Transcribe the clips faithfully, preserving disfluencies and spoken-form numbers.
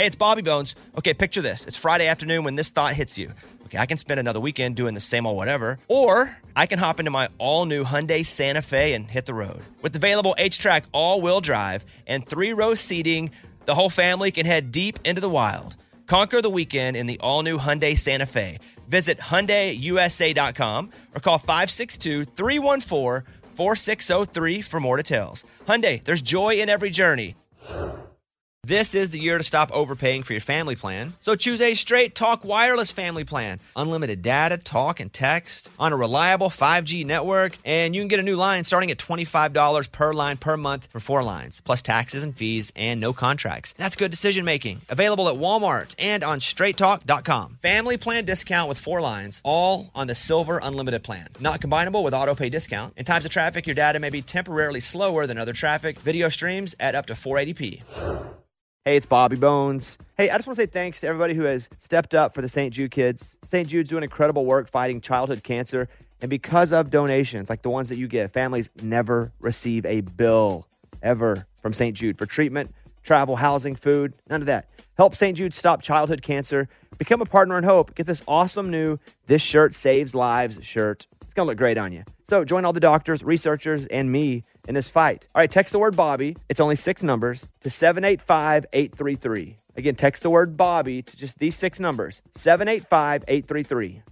Hey, it's Bobby Bones. Okay, picture this. It's Friday afternoon when this thought hits you. Okay, I can spend another weekend doing the same old whatever, or I can hop into my all-new Hyundai Santa Fe and hit the road. With available H-Track all-wheel drive and three-row seating, the whole family can head deep into the wild. Conquer the weekend in the all-new Hyundai Santa Fe. Visit Hyundai U S A dot com or call five six two, three one four, four six zero three for more details. Hyundai, there's joy in every journey. This is the year to stop overpaying for your family plan. So choose a Straight Talk Wireless family plan. Unlimited data, talk, and text on a reliable five G network. And you can get a new line starting at twenty-five dollars per line per month for four lines, plus taxes and fees and no contracts. That's good decision making. Available at Walmart and on straight talk dot com. Family plan discount with four lines, all on the Silver Unlimited plan. Not combinable with auto pay discount. In times of traffic, your data may be temporarily slower than other traffic. Video streams at up to four eighty p. Hey, it's Bobby Bones. Hey, I just want to say thanks to everybody who has stepped up for the Saint Jude kids. Saint Jude's doing incredible work fighting childhood cancer. And because of donations like the ones that you give, families never receive a bill ever from Saint Jude for treatment, travel, housing, food, none of that. Help Saint Jude stop childhood cancer. Become a partner in hope. Get this awesome new This Shirt Saves Lives shirt. It's going to look great on you. So join all the doctors, researchers, and me in this fight. All right, text the word Bobby. It's only six numbers to seven eight five, eight three three. Again, text the word Bobby to just these six numbers, seven eight five, eight three three.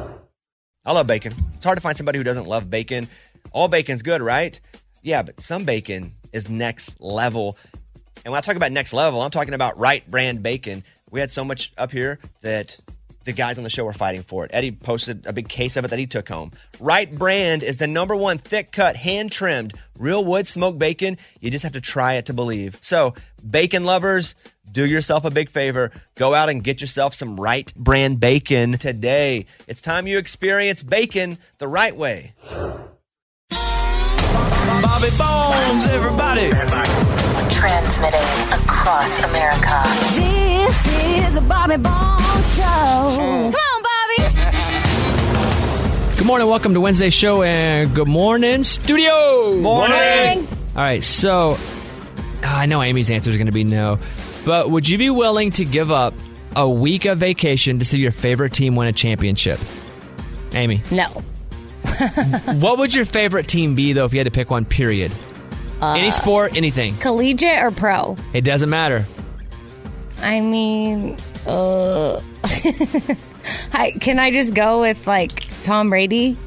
I love bacon. It's hard to find somebody who doesn't love bacon. All bacon's good, right? Yeah, but some bacon is next level. And when I talk about next level, I'm talking about Wright Brand bacon. We had so much up here that the guys on the show were fighting for it. Eddie posted a big case of it that he took home. Wright Brand is the number one thick-cut, hand-trimmed, real wood smoked bacon. You just have to try it to believe. So, bacon lovers, do yourself a big favor. Go out and get yourself some Wright Brand bacon today. It's time you experience bacon the right way. Bobby Bones, everybody. Transmitting across America. This is the Bobby Bones Show. Come on, Bobby. Good morning. Welcome to Wednesday's show and good morning, studio. Morning. All right, so I know Amy's answer is going to be no, but would you be willing to give up a week of vacation to see your favorite team win a championship? Amy? No. What would your favorite team be, though, if you had to pick one, period? Uh, Any sport, anything. Collegiate or pro? It doesn't matter. I mean, uh, I, can I just go with, like, Tom Brady?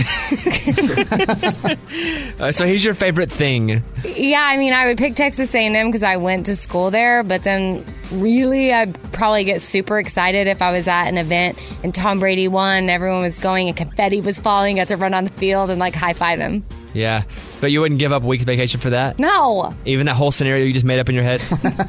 uh, so he's your favorite thing. Yeah, I mean, I would pick Texas A and M because I went to school there, but then really I'd probably get super excited if I was at an event and Tom Brady won, everyone was going and confetti was falling, I got to run on the field and, like, high-five him. Yeah, but you wouldn't give up a week's vacation for that? No. Even that whole scenario you just made up in your head?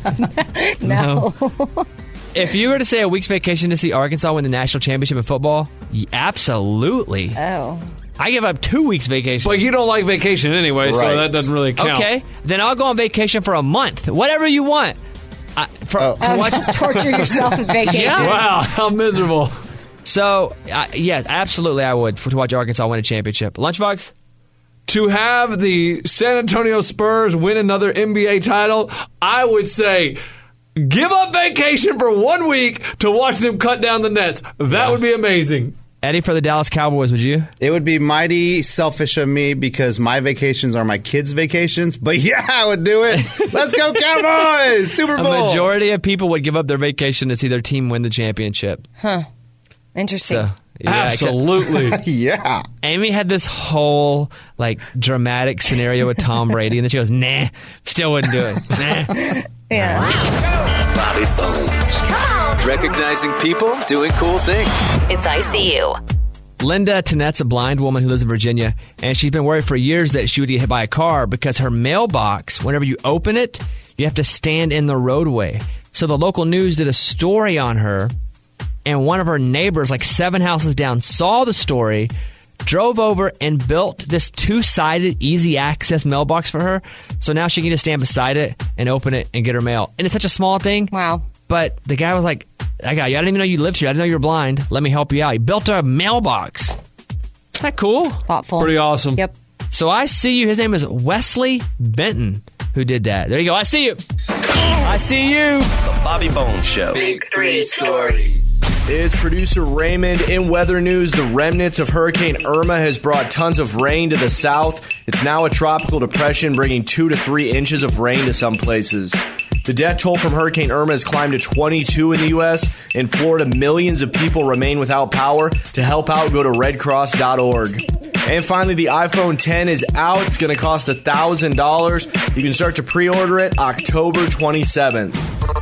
No. no. If you were to say a week's vacation to see Arkansas win the national championship in football, absolutely. Oh. I give up two weeks vacation. But you don't like vacation anyway, right. So that doesn't really count. Okay, then I'll go on vacation for a month. Whatever you want. I, for, oh. to watch, torture yourself with vacation. Yeah. Wow, how miserable. So, uh, yeah, absolutely I would for, to watch Arkansas win a championship. Lunchbox? To have the San Antonio Spurs win another N B A title, I would say give up vacation for one week to watch them cut down the Nets. That yeah. would be amazing. Eddie, for the Dallas Cowboys, would you? It would be mighty selfish of me because my vacations are my kids' vacations. But yeah, I would do it. Let's go Cowboys! Super Bowl! A majority of people would give up their vacation to see their team win the championship. Huh. Interesting. So, yeah, absolutely. Yeah. Amy had this whole, like, dramatic scenario with Tom Brady, and then she goes, nah, still wouldn't do it. Nah. Yeah. Wow. Bobby Bones. Come on. Recognizing people doing cool things. It's I C U. Linda Tennette's a blind woman who lives in Virginia, and she's been worried for years that she would get hit by a car because her mailbox, whenever you open it, you have to stand in the roadway. So the local news did a story on her, and one of her neighbors, like seven houses down, saw the story, drove over and built this two-sided, easy-access mailbox for her. So now she can just stand beside it and open it and get her mail. And it's such a small thing. Wow. But the guy was like, I got you. I didn't even know you lived here. I didn't know you were blind. Let me help you out. He built a mailbox. Isn't that cool? Thoughtful. Pretty awesome. Yep. So I see you. His name is Wesley Benton, who did that. There you go. I see you. I see you. The Bobby Bones Show. Big three stories. It's producer Raymond. In weather news, the remnants of Hurricane Irma has brought tons of rain to the south. It's now a tropical depression, bringing two to three inches of rain to some places. The death toll from Hurricane Irma has climbed to twenty-two in the U S In Florida, millions of people remain without power. To help out, go to red cross dot org. And finally, the iPhone ten is out. It's going to cost one thousand dollars. You can start to pre-order it October twenty-seventh.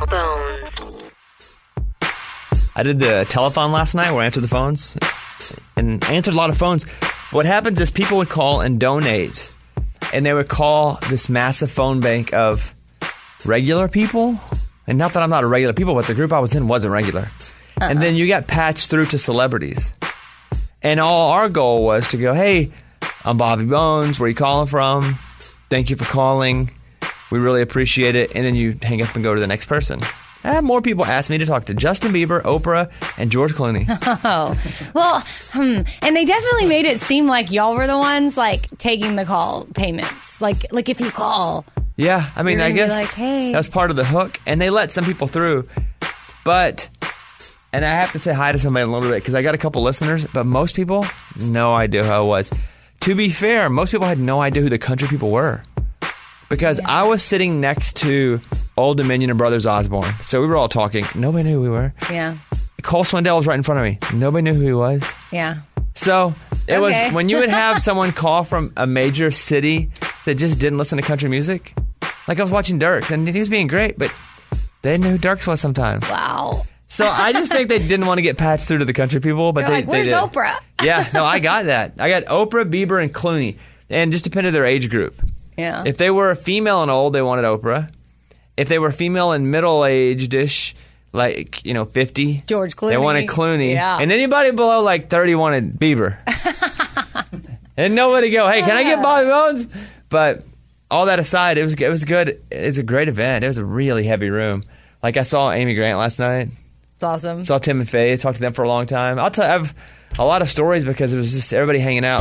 I did the telethon last night where I answered the phones. And I answered a lot of phones. What happens is people would call and donate. And they would call this massive phone bank of regular people. And not that I'm not a regular people, but the group I was in wasn't regular. Uh-uh. And then you got patched through to celebrities. And all our goal was to go, hey, I'm Bobby Bones. Where are you calling from? Thank you for calling. We really appreciate it. And then you hang up and go to the next person. I had more people ask me to talk to Justin Bieber, Oprah, and George Clooney. Oh, well, hmm. And they definitely made it seem like y'all were the ones, like, taking the call payments. Like, like if you call. Yeah, I mean, I guess like, hey. that was part of the hook. And they let some people through. But, and I have to say hi to somebody in a little bit because I got a couple listeners, but most people, no idea who I was. To be fair, most people had no idea who the country people were. Because yeah. I was sitting next to Old Dominion and Brothers Osborne. So we were all talking. Nobody knew who we were. Yeah. Cole Swindell was right in front of me. Nobody knew who he was. Yeah. So it okay. was when you would have someone call from a major city that just didn't listen to country music. Like I was watching Dirks, and he was being great, but they knew who Dirks was sometimes. Wow. So I just think they didn't want to get patched through to the country people. But You're they, like, where's they did. Oprah? Yeah, no, I got that. I got Oprah, Bieber, and Clooney. And just depended on their age group. Yeah. If they were female and old, they wanted Oprah. If they were female and middle-aged-ish, like, you know, fifty. George Clooney. They wanted Clooney. Yeah. And anybody below, like, thirty wanted Bieber. And nobody go, hey, can I get Bobby Bones? But all that aside, it was it was good. It was a great event. It was a really heavy room. Like, I saw Amy Grant last night. It's awesome. Saw Tim and Faye. Talked to them for a long time. I'll tell I have a lot of stories because it was just everybody hanging out.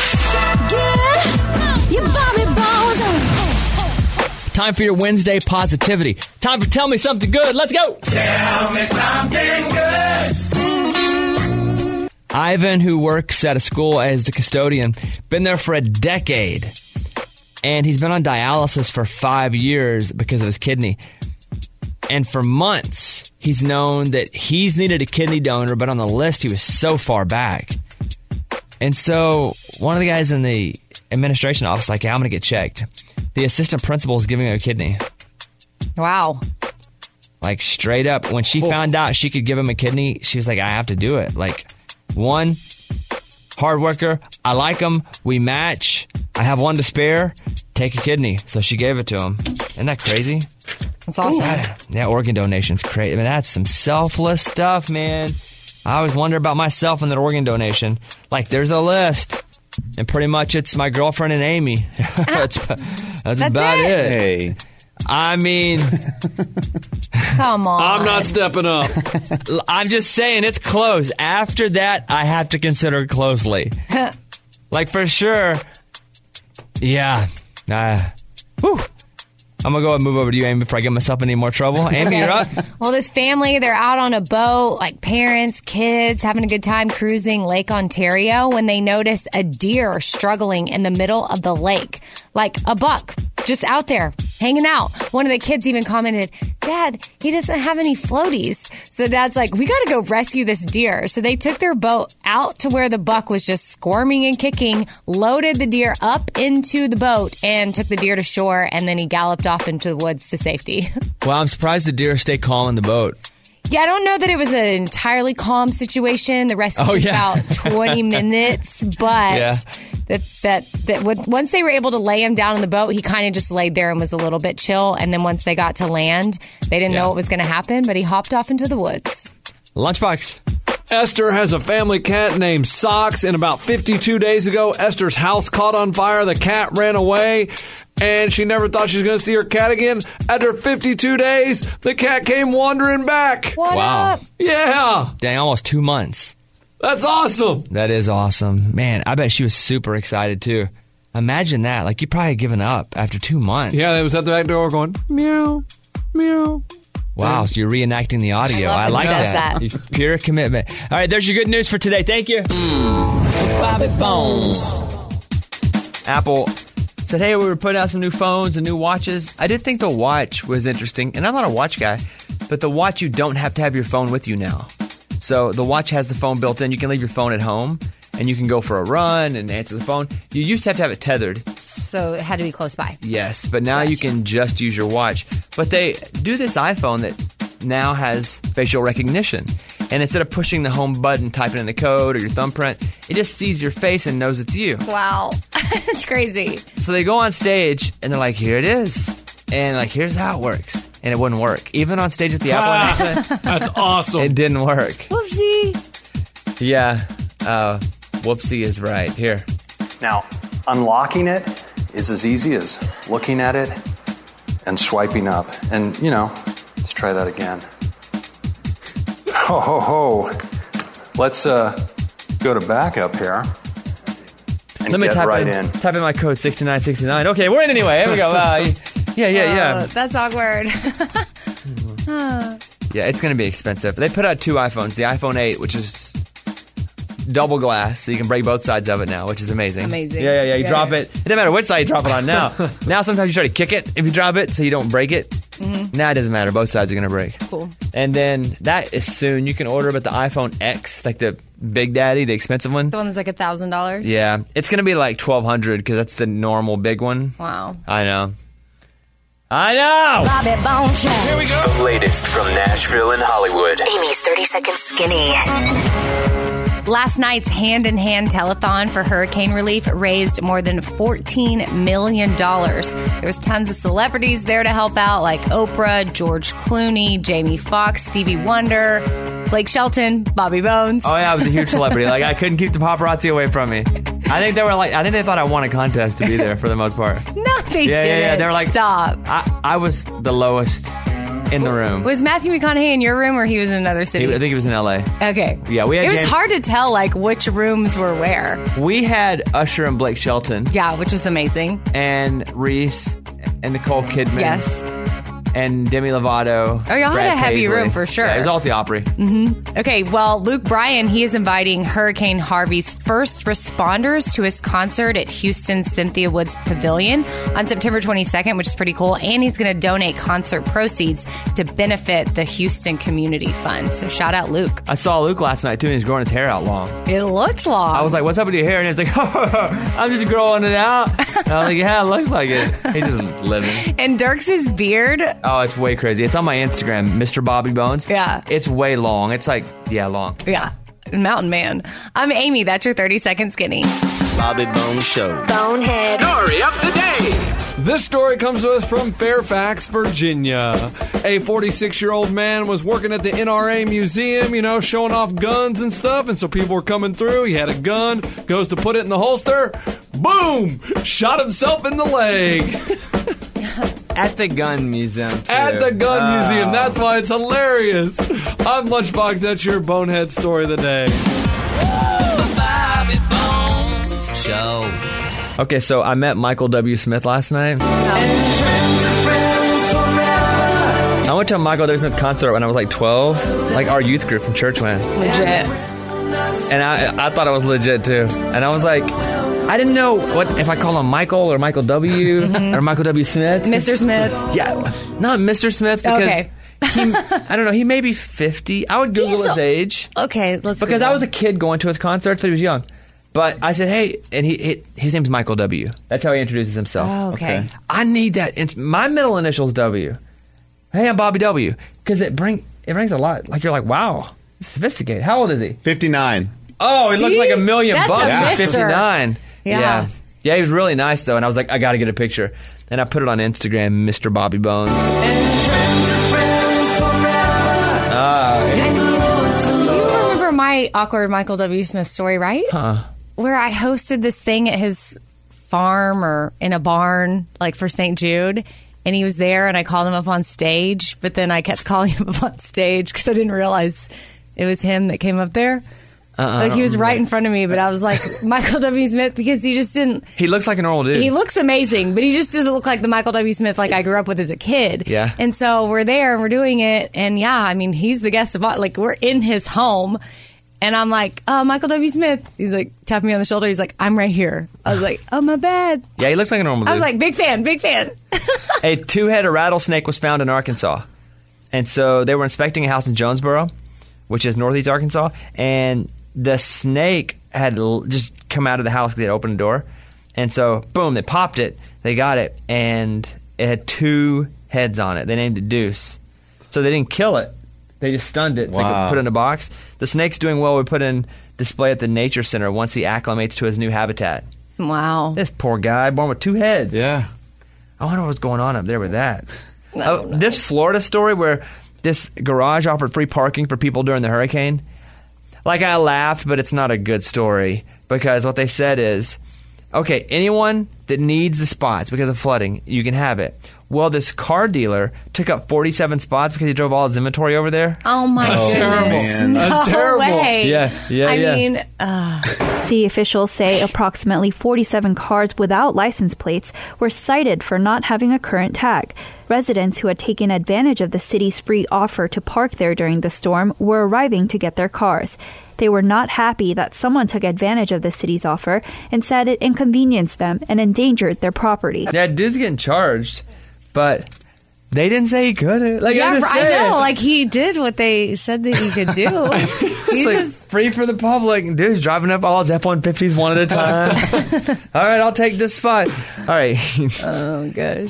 Time for your Wednesday positivity. Time for Tell Me Something Good. Let's go. Tell me something good. Ivan, who works at a school as the custodian, been there for a decade. And he's been on dialysis for five years because of his kidney. And for months, he's known that he's needed a kidney donor, but on the list, he was so far back. And so one of the guys in the administration office like, yeah, I'm going to get checked. The assistant principal is giving her a kidney. Wow. Like, straight up. When she oh. found out she could give him a kidney, she was like, I have to do it. Like, one, hard worker. I like him. We match. I have one to spare. Take a kidney. So she gave it to him. Isn't that crazy? That's awesome. That, yeah, organ donation's crazy. I mean, that's some selfless stuff, man. I always wonder about myself and that organ donation. Like, there's a list. And pretty much it's my girlfriend and Amy. that's that's, that's about it. it. Hey. I mean... Come on. I'm not stepping up. I'm just saying it's close. After that, I have to consider it closely. Like, for sure. Yeah. Uh, whew. I'm going to go and move over to you, Amy, before I get myself in any more trouble. Amy, you're up. Well, this family, they're out on a boat, like parents, kids, having a good time cruising Lake Ontario when they notice a deer struggling in the middle of the lake. Like a buck, just out there, hanging out. One of the kids even commented, Dad, he doesn't have any floaties. So Dad's like, we got to go rescue this deer. So they took their boat out to where the buck was just squirming and kicking, loaded the deer up into the boat, and took the deer to shore, and then he galloped off into the woods to safety. Well, I'm surprised the deer stayed calm in the boat. Yeah, I don't know that it was an entirely calm situation. The rescue oh, took yeah. about twenty minutes, but yeah. that that that once they were able to lay him down in the boat, he kind of just laid there and was a little bit chill. And then once they got to land, they didn't yeah. know what was going to happen, but he hopped off into the woods. Lunchbox. Esther has a family cat named Socks, and about fifty-two days ago, Esther's house caught on fire. The cat ran away, and she never thought she was going to see her cat again. After fifty-two days, the cat came wandering back. What wow. up? Yeah. Dang, almost two months. That's awesome. That is awesome. Man, I bet she was super excited, too. Imagine that. Like, you probably had given up after two months. Yeah, it was at the back door going, meow, meow. Wow, so you're reenacting the audio. I I, love like when he that. does that. Pure commitment. All right, there's your good news for today. Thank you. Bobby Bones. Apple said, hey, we were putting out some new phones and new watches. I did think the watch was interesting, and I'm not a watch guy, but the watch, you don't have to have your phone with you now. So the watch has the phone built in. You can leave your phone at home, and you can go for a run and answer the phone. You used to have to have it tethered. So it had to be close by. Yes, but now you can just use your watch. But they do this iPhone that now has facial recognition. And instead of pushing the home button, typing in the code or your thumbprint, it just sees your face and knows it's you. Wow. It's crazy. So they go on stage, and they're like, here it is. And like, here's how it works. And it wouldn't work. Even on stage at the Apple announcement, That's awesome. it didn't work. Whoopsie. Yeah, uh, whoopsie is right. Here. Now, unlocking it is as easy as looking at it and swiping up. And, you know, let's try that again. Ho, ho, ho. Let's uh, go to backup here and Let me get type right in, in. type in my code sixty-nine sixty-nine. Okay, we're in anyway. Here we go. Uh, yeah, yeah, yeah. Oh, that's awkward. Yeah, it's going to be expensive. They put out two iPhones. The iPhone eight, which is double glass, so you can break both sides of it now, which is amazing. Amazing. Yeah, yeah, yeah. You Yeah. drop it. It doesn't matter which side you drop it on now. Now sometimes you try to kick it if you drop it so you don't break it. Mm-hmm. Now it doesn't matter. Both sides are going to break. Cool. And then that is soon. You can order, but the iPhone X, like the Big Daddy, the expensive one. The one that's like a thousand dollars. Yeah, it's going to be like twelve hundred because that's the normal big one. Wow. I know. I know. Bobby Bones Show. Here we go. The latest from Nashville and Hollywood. Amy's thirty Second Skinny. Last night's hand-in-hand telethon for hurricane relief raised more than fourteen million dollars. There was tons of celebrities there to help out, like Oprah, George Clooney, Jamie Foxx, Stevie Wonder, Blake Shelton, Bobby Bones. Oh yeah, I was a huge celebrity. Like I couldn't keep the paparazzi away from me. I think they were like, I think they thought I won a contest to be there for the most part. No, they Yeah, yeah, didn't. yeah. They were like, stop. I, I was the lowest in the room. Was Matthew McConaughey in your room or he was in another city? He- I think he was in L A. Okay. Yeah, we had It was James- hard to tell like which rooms were where. We had Usher and Blake Shelton Yeah, which was amazing. and Reese and Nicole Kidman. Yes. And Demi Lovato. Oh, y'all had Brad a heavy Paisley. room for sure. Yeah, it was all at the Opry. Okay, well, Luke Bryan, he is inviting Hurricane Harvey's first responders to his concert at Houston's Cynthia Woods Pavilion on September twenty-second, which is pretty cool. And he's going to donate concert proceeds to benefit the Houston Community Fund. So shout out Luke. I saw Luke last night too, and he's growing his hair out long. It looked long. I was like, what's up with your hair? And he was like, I'm just growing it out. And I was like, yeah, it looks like it. He's just living. and Dirks' beard. Oh, it's way crazy. It's on my Instagram, Mister Bobby Bones. Yeah. It's way long. It's like, yeah, long. Yeah, Mountain Man. I'm Amy. That's your thirty Second Skinny. Bobby Bones Show. Bonehead. Story of the day. This story comes to us from Fairfax, Virginia. A forty-six-year-old man was working at the N R A museum, you know, showing off guns and stuff, and so people were coming through. He had a gun, goes to put it in the holster, boom! Shot himself in the leg. At the gun museum, too. At the gun Oh. museum. That's why it's hilarious. I'm Lunchbox. That's your bonehead story of the day. Bobby Bones Show. Okay, so I met Michael W. Smith last night. I went to a Michael W. Smith concert when I was like twelve. Like our youth group from church went. Legit. And I, I thought it was legit too. And I was like, I didn't know what if I call him Michael or Michael W. or Michael W. Smith. Mister Smith. Yeah, not Mister Smith because Okay. he, I don't know. He may be fifty. I would Google He's his a- age Okay, let's because go. I was a kid going to his concerts, but he was young. But I said, hey, and he, he his name's Michael W. That's how he introduces himself. Oh, okay. I need that. It's, my middle initial's W. Hey, I'm Bobby W. Because it bring it brings a lot. Like you're like, wow, sophisticated. How old is he? fifty-nine. Oh, he looks See? like a million That's bucks. a He's mister. fifty-nine. Yeah. yeah. Yeah, he was really nice though, and I was like, I got to get a picture. And I put it on Instagram, Mister Bobby Bones. Ah, You remember my awkward Michael W. Smith story, right? Huh. Where I hosted this thing at his farm or in a barn, like for Saint Jude, and he was there, and I called him up on stage, but then I kept calling him up on stage because I didn't realize it was him that came up there. Uh-uh, like he was right in front of me, but I was like, Michael W. Smith, because he just didn't. He looks like a normal dude. He looks amazing, but he just doesn't look like the Michael W. Smith like I grew up with as a kid. Yeah. And so we're there and we're doing it. And yeah, I mean, he's the guest of honor. Like, we're in his home. And I'm like, oh, Michael W. Smith. He's like, tapping me on the shoulder. He's like, I'm right here. I was like, oh, my bad. Yeah, he looks like a normal dude. I was like, big fan, big fan. A two-headed rattlesnake was found in Arkansas. And so they were inspecting a house in Jonesboro, which is northeast Arkansas, and the snake had l- just come out of the house. They had opened the door. And so, boom, they popped it. They got it, and it had two heads on it. They named it Deuce. So they didn't kill it. They just stunned it. So Wow. they could put it in a box. The snake's doing well. We put in display at the Nature Center once he acclimates to his new habitat. Wow. This poor guy, born with two heads. Yeah. I wonder what's going on up there with that. Oh, this Florida story where this garage offered free parking for people during the hurricane. Like, I laughed, but it's not a good story because what they said is, okay, anyone that needs the spots because of flooding, you can have it. Well, this car dealer took up forty-seven spots because he drove all his inventory over there. Oh, my That's goodness. terrible. man. No That's terrible. way. Yeah, yeah, I yeah. mean, uh, City officials say approximately forty-seven cars without license plates were cited for not having a current tag. Residents who had taken advantage of the city's free offer to park there during the storm were arriving to get their cars. They were not happy that someone took advantage of the city's offer and said it inconvenienced them and endangered their property. Yeah, dude's getting charged, but they didn't say he couldn't. Like, yeah, I'm just I saying. know. Like, he did what they said that he could do. he Like, just. free for the public. Dude's driving up all his F one fifties one at a time. All right, I'll take this spot. All right. Oh, gosh.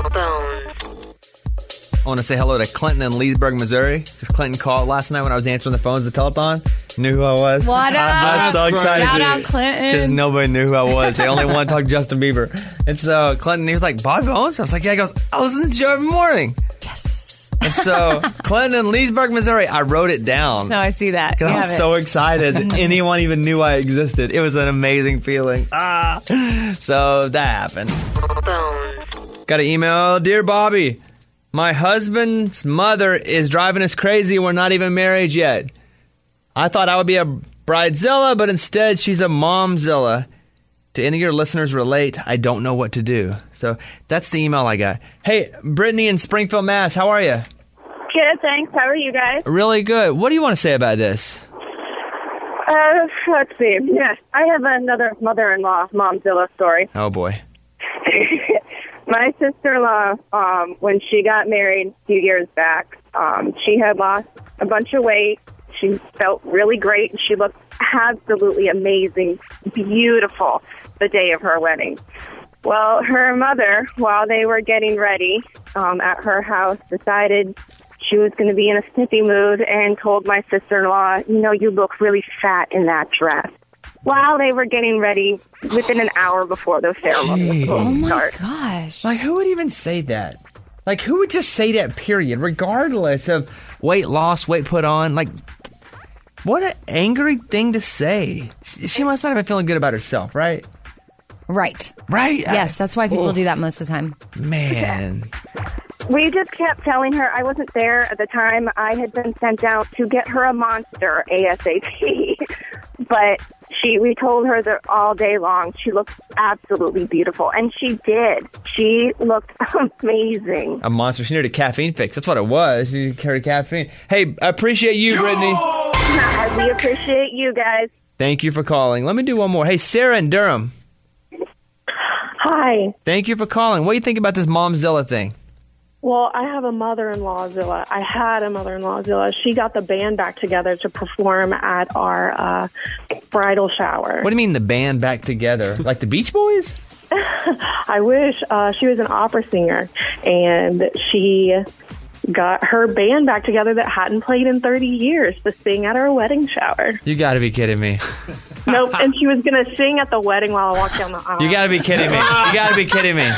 I want to say hello to Clinton in Leesburg, Missouri. Because Clinton called last night when I was answering the phones at the telethon. Knew who I was. What I, I was so That's excited. Shout out, Clinton. Because nobody knew who I was. They only wanted to talk to Justin Bieber. And so Clinton, he was like, Bobby Bones? I was like, yeah. He goes, I listen to the show every morning. Yes. And so Clinton in Leesburg, Missouri, I wrote it down. No, I see that. Because You I was have it. so excited that anyone even knew I existed. It was an amazing feeling. Ah. So that happened. Got an email. Dear Bobby, my husband's mother is driving us crazy. We're not even married yet. I thought I would be a bridezilla, but instead she's a momzilla. Do any of your listeners relate? I don't know what to do. So that's the email I got. Hey, Brittany in Springfield, Mass. How are you? Good, thanks. How are you guys? Really good. What do you want to say about this? Uh, let's see. Yeah, I have another mother-in-law momzilla story. Oh, boy. My sister-in-law, um, when she got married a few years back, um, she had lost a bunch of weight. She felt really great, and she looked absolutely amazing, beautiful the day of her wedding. Well, her mother, while they were getting ready um, at her house, decided she was going to be in a snippy mood and told my sister-in-law, you know, you look really fat in that dress. While they were getting ready, within an hour before the ceremony was supposed Oh, to my start. gosh. Like, who would even say that? Like, who would just say that, period, regardless of weight loss, weight put on? Like, what an angry thing to say. She she must not have been feeling good about herself, right? Right. Right? Yes, that's why people Oh. do that most of the time. Man. We just kept telling her, I wasn't there at the time. I had been sent out to get her a monster ASAP. But she, we told her that all day long she looked absolutely beautiful. And she did. She looked amazing. A monster. She needed a caffeine fix. That's what it was. She carried caffeine. Hey, I appreciate you, Brittany. We appreciate you guys. Thank you for calling. Let me do one more. Hey, Sarah in Durham. Hi. Thank you for calling. What do you think about this Momzilla thing? Well, I have a mother-in-law, Zilla. I had a mother-in-law, Zilla. She got the band back together to perform at our uh, bridal shower. What do you mean the band back together? Like the Beach Boys? I wish. Uh, she was an opera singer, and she got her band back together that hadn't played in thirty years to sing at our wedding shower. You got to be kidding me. Nope, and she was going to sing at the wedding while I walked down the aisle. You got to be kidding me. You got to be kidding me.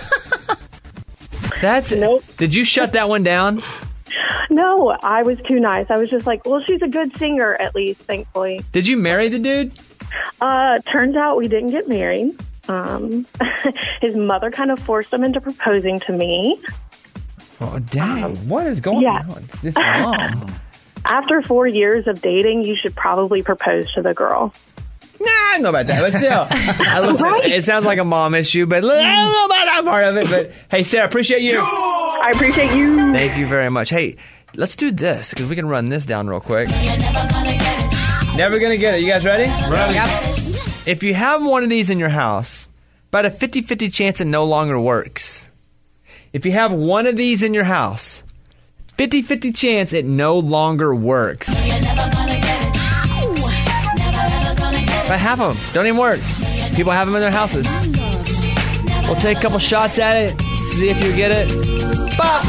That's Nope. Did you shut that one down? No, I was too nice. I was just like, well, she's a good singer, at least, thankfully. Did you marry the dude? Uh, turns out we didn't get married. Um, his mother kind of forced him into proposing to me. Oh, dang. What is going yeah. on? This mom. After four years of dating, you should probably propose to the girl. Nah, I don't know about that, but still. I listen, Right? It sounds like a mom issue, but I don't know about that part of it. But hey, Sarah, appreciate you. I appreciate you. Thank you very much. Hey, let's do this because we can run this down real quick. Never gonna get it. You guys ready? Ready. Yep. If you have one of these in your house, about a fifty-fifty chance it no longer works. If you have one of these in your house, fifty-fifty chance it no longer works. About half of them don't even work. People have them in their houses. We'll take a couple shots at it, see if you get it. Bop!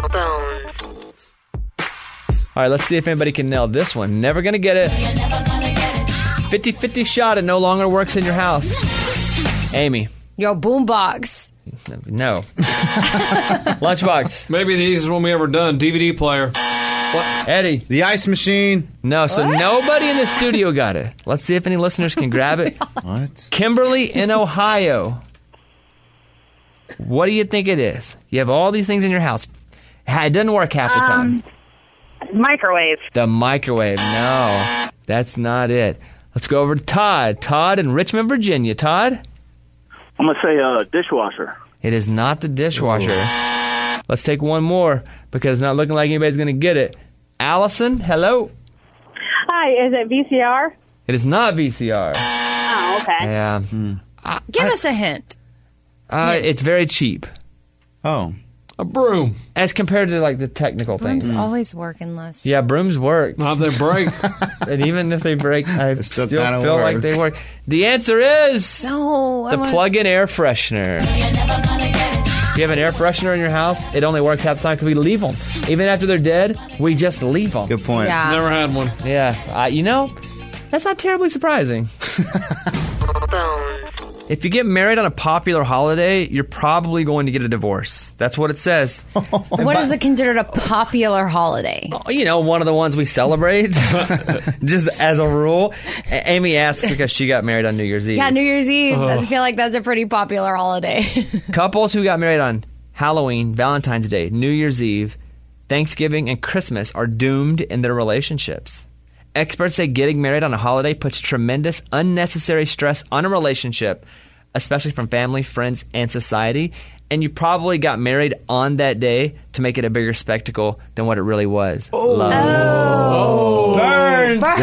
All right, let's see if anybody can nail this one. Never gonna get it. fifty-fifty shot, it no longer works in your house. Amy. Your boombox. No. Lunchbox. Maybe the easiest one we ever done. D V D player. What? Eddie. The ice machine. No, so What? nobody in the studio got it. Let's see if any listeners can grab it. What? Kimberly in Ohio. What do you think it is? You have all these things in your house. It doesn't work half the time. Um, microwave. The microwave. No, that's not it. Let's go over to Todd. Todd in Richmond, Virginia. Todd? I'm going to say uh, dishwasher. It is not the dishwasher. Let's take one more because it's not looking like anybody's going to get it. Allison, hello. Hi, is it V C R? It is not V C R. Oh, okay. Yeah. Give us a hint. Uh, it's very cheap. Oh. A broom. As compared to like the technical Brooms things. always work unless. Yeah, brooms work. Not if they break. And even if they break, I still still, kinda feel work. like they work. The answer is No. I the wanna- plug-in air freshener. If you have an air freshener in your house, it only works half the time because we leave them. Even after they're dead, we just leave them. Good point. Yeah. Never had one. Yeah, uh, you know, that's not terribly surprising. If you get married on a popular holiday, you're probably going to get a divorce. That's what it says. What is it considered a popular holiday? You know, one of the ones we celebrate, just as a rule. A- Amy asked because she got married on New Year's Eve. Yeah, New Year's Eve. I feel like that's a pretty popular holiday. Couples who got married on Halloween, Valentine's Day, New Year's Eve, Thanksgiving, and Christmas are doomed in their relationships. Experts say getting married on a holiday puts tremendous unnecessary stress on a relationship, especially from family, friends, and society. And you probably got married on that day to make it a bigger spectacle than what it really was. Love. Oh. Burn! Burn!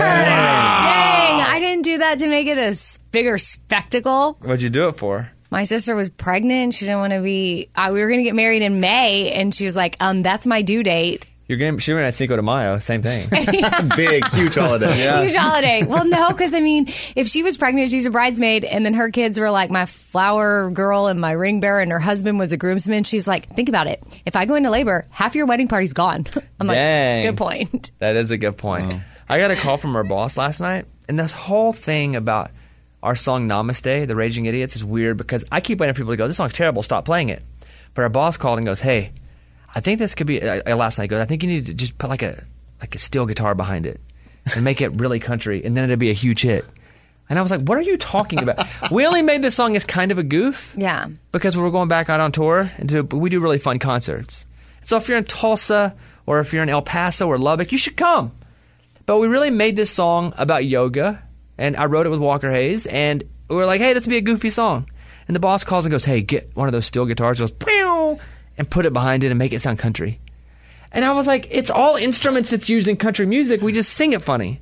Dang, I didn't do that to make it a s- bigger spectacle. What'd you do it for? My sister was pregnant. She didn't want to be. Uh, we were going to get married in May, and she was like, "Um, that's my due date." You're getting she went at Cinco de Mayo, same thing. Big, huge holiday. Yeah. Huge holiday. Well, no, because I mean, if she was pregnant, she's a bridesmaid, and then her kids were like my flower girl and my ring bearer, and her husband was a groomsman. She's like, think about it. If I go into labor, half your wedding party's gone. I'm Dang. like, good point. That is a good point. I got a call from our boss last night, and this whole thing about our song Namaste, the Raging Idiots, is weird because I keep waiting for people to go, this song's terrible, stop playing it. But our boss called and goes, hey, I think this could be, uh, last night, goes, I think you need to just put like a like a steel guitar behind it and make it really country, and then it'd be a huge hit. And I was like, what are you talking about? We only made this song as kind of a goof. Yeah. Because we were going back out on tour, and do, we do really fun concerts. So if you're in Tulsa, or if you're in El Paso or Lubbock, you should come. But we really made this song about yoga, and I wrote it with Walker Hayes, and we were like, hey, this would be a goofy song. And the boss calls and goes, hey, get one of those steel guitars, goes, pew, and put it behind it and make it sound country. And I was like, it's all instruments that's used in country music. We just sing it funny.